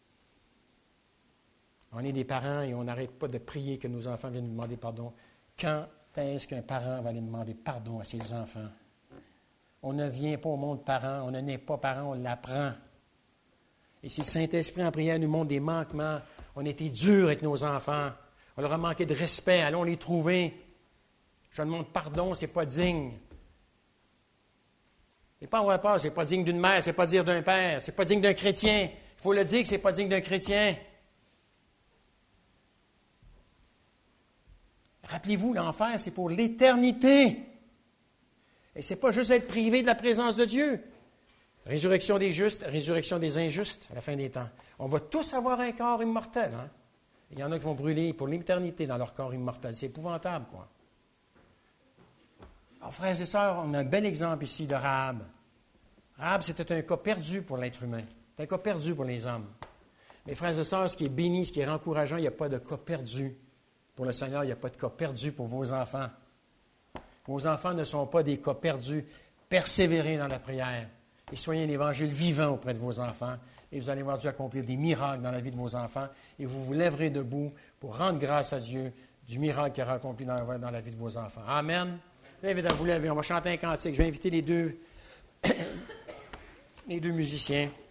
On est des parents et on n'arrête pas de prier que nos enfants viennent nous demander pardon. Quand est-ce qu'un parent va aller demander pardon à ses enfants? On ne vient pas au monde parent, on ne naît pas parent, on l'apprend. Et si le Saint-Esprit en prière nous montre des manquements, on a été dur avec nos enfants, on leur a manqué de respect, allons les trouver. Je demande pardon, ce n'est pas digne. Et pas avoir peur, ce n'est pas digne d'une mère, ce n'est pas digne d'un père, ce n'est pas digne d'un chrétien. Il faut le dire que ce n'est pas digne d'un chrétien. Rappelez-vous, l'enfer, c'est pour l'éternité. Et ce n'est pas juste être privé de la présence de Dieu. Résurrection des justes, résurrection des injustes, à la fin des temps. On va tous avoir un corps immortel. Hein? Il y en a qui vont brûler pour l'éternité dans leur corps immortel. C'est épouvantable, quoi. Alors, frères et sœurs, on a un bel exemple ici de Rahab. Rahab, c'était un cas perdu pour l'être humain. C'est un cas perdu pour les hommes. Mais frères et sœurs, ce qui est béni, ce qui est encourageant, il n'y a pas de cas perdu. Pour le Seigneur, il n'y a pas de cas perdu pour vos enfants. Vos enfants ne sont pas des cas perdus. Persévérez dans la prière et soyez un évangile vivant auprès de vos enfants. Et vous allez voir Dieu accomplir des miracles dans la vie de vos enfants. Et vous vous lèverez debout pour rendre grâce à Dieu du miracle qu'il a accompli dans, dans la vie de vos enfants. Amen. Levez, vous levez. On va chanter un cantique. Je vais inviter les deux, les deux musiciens.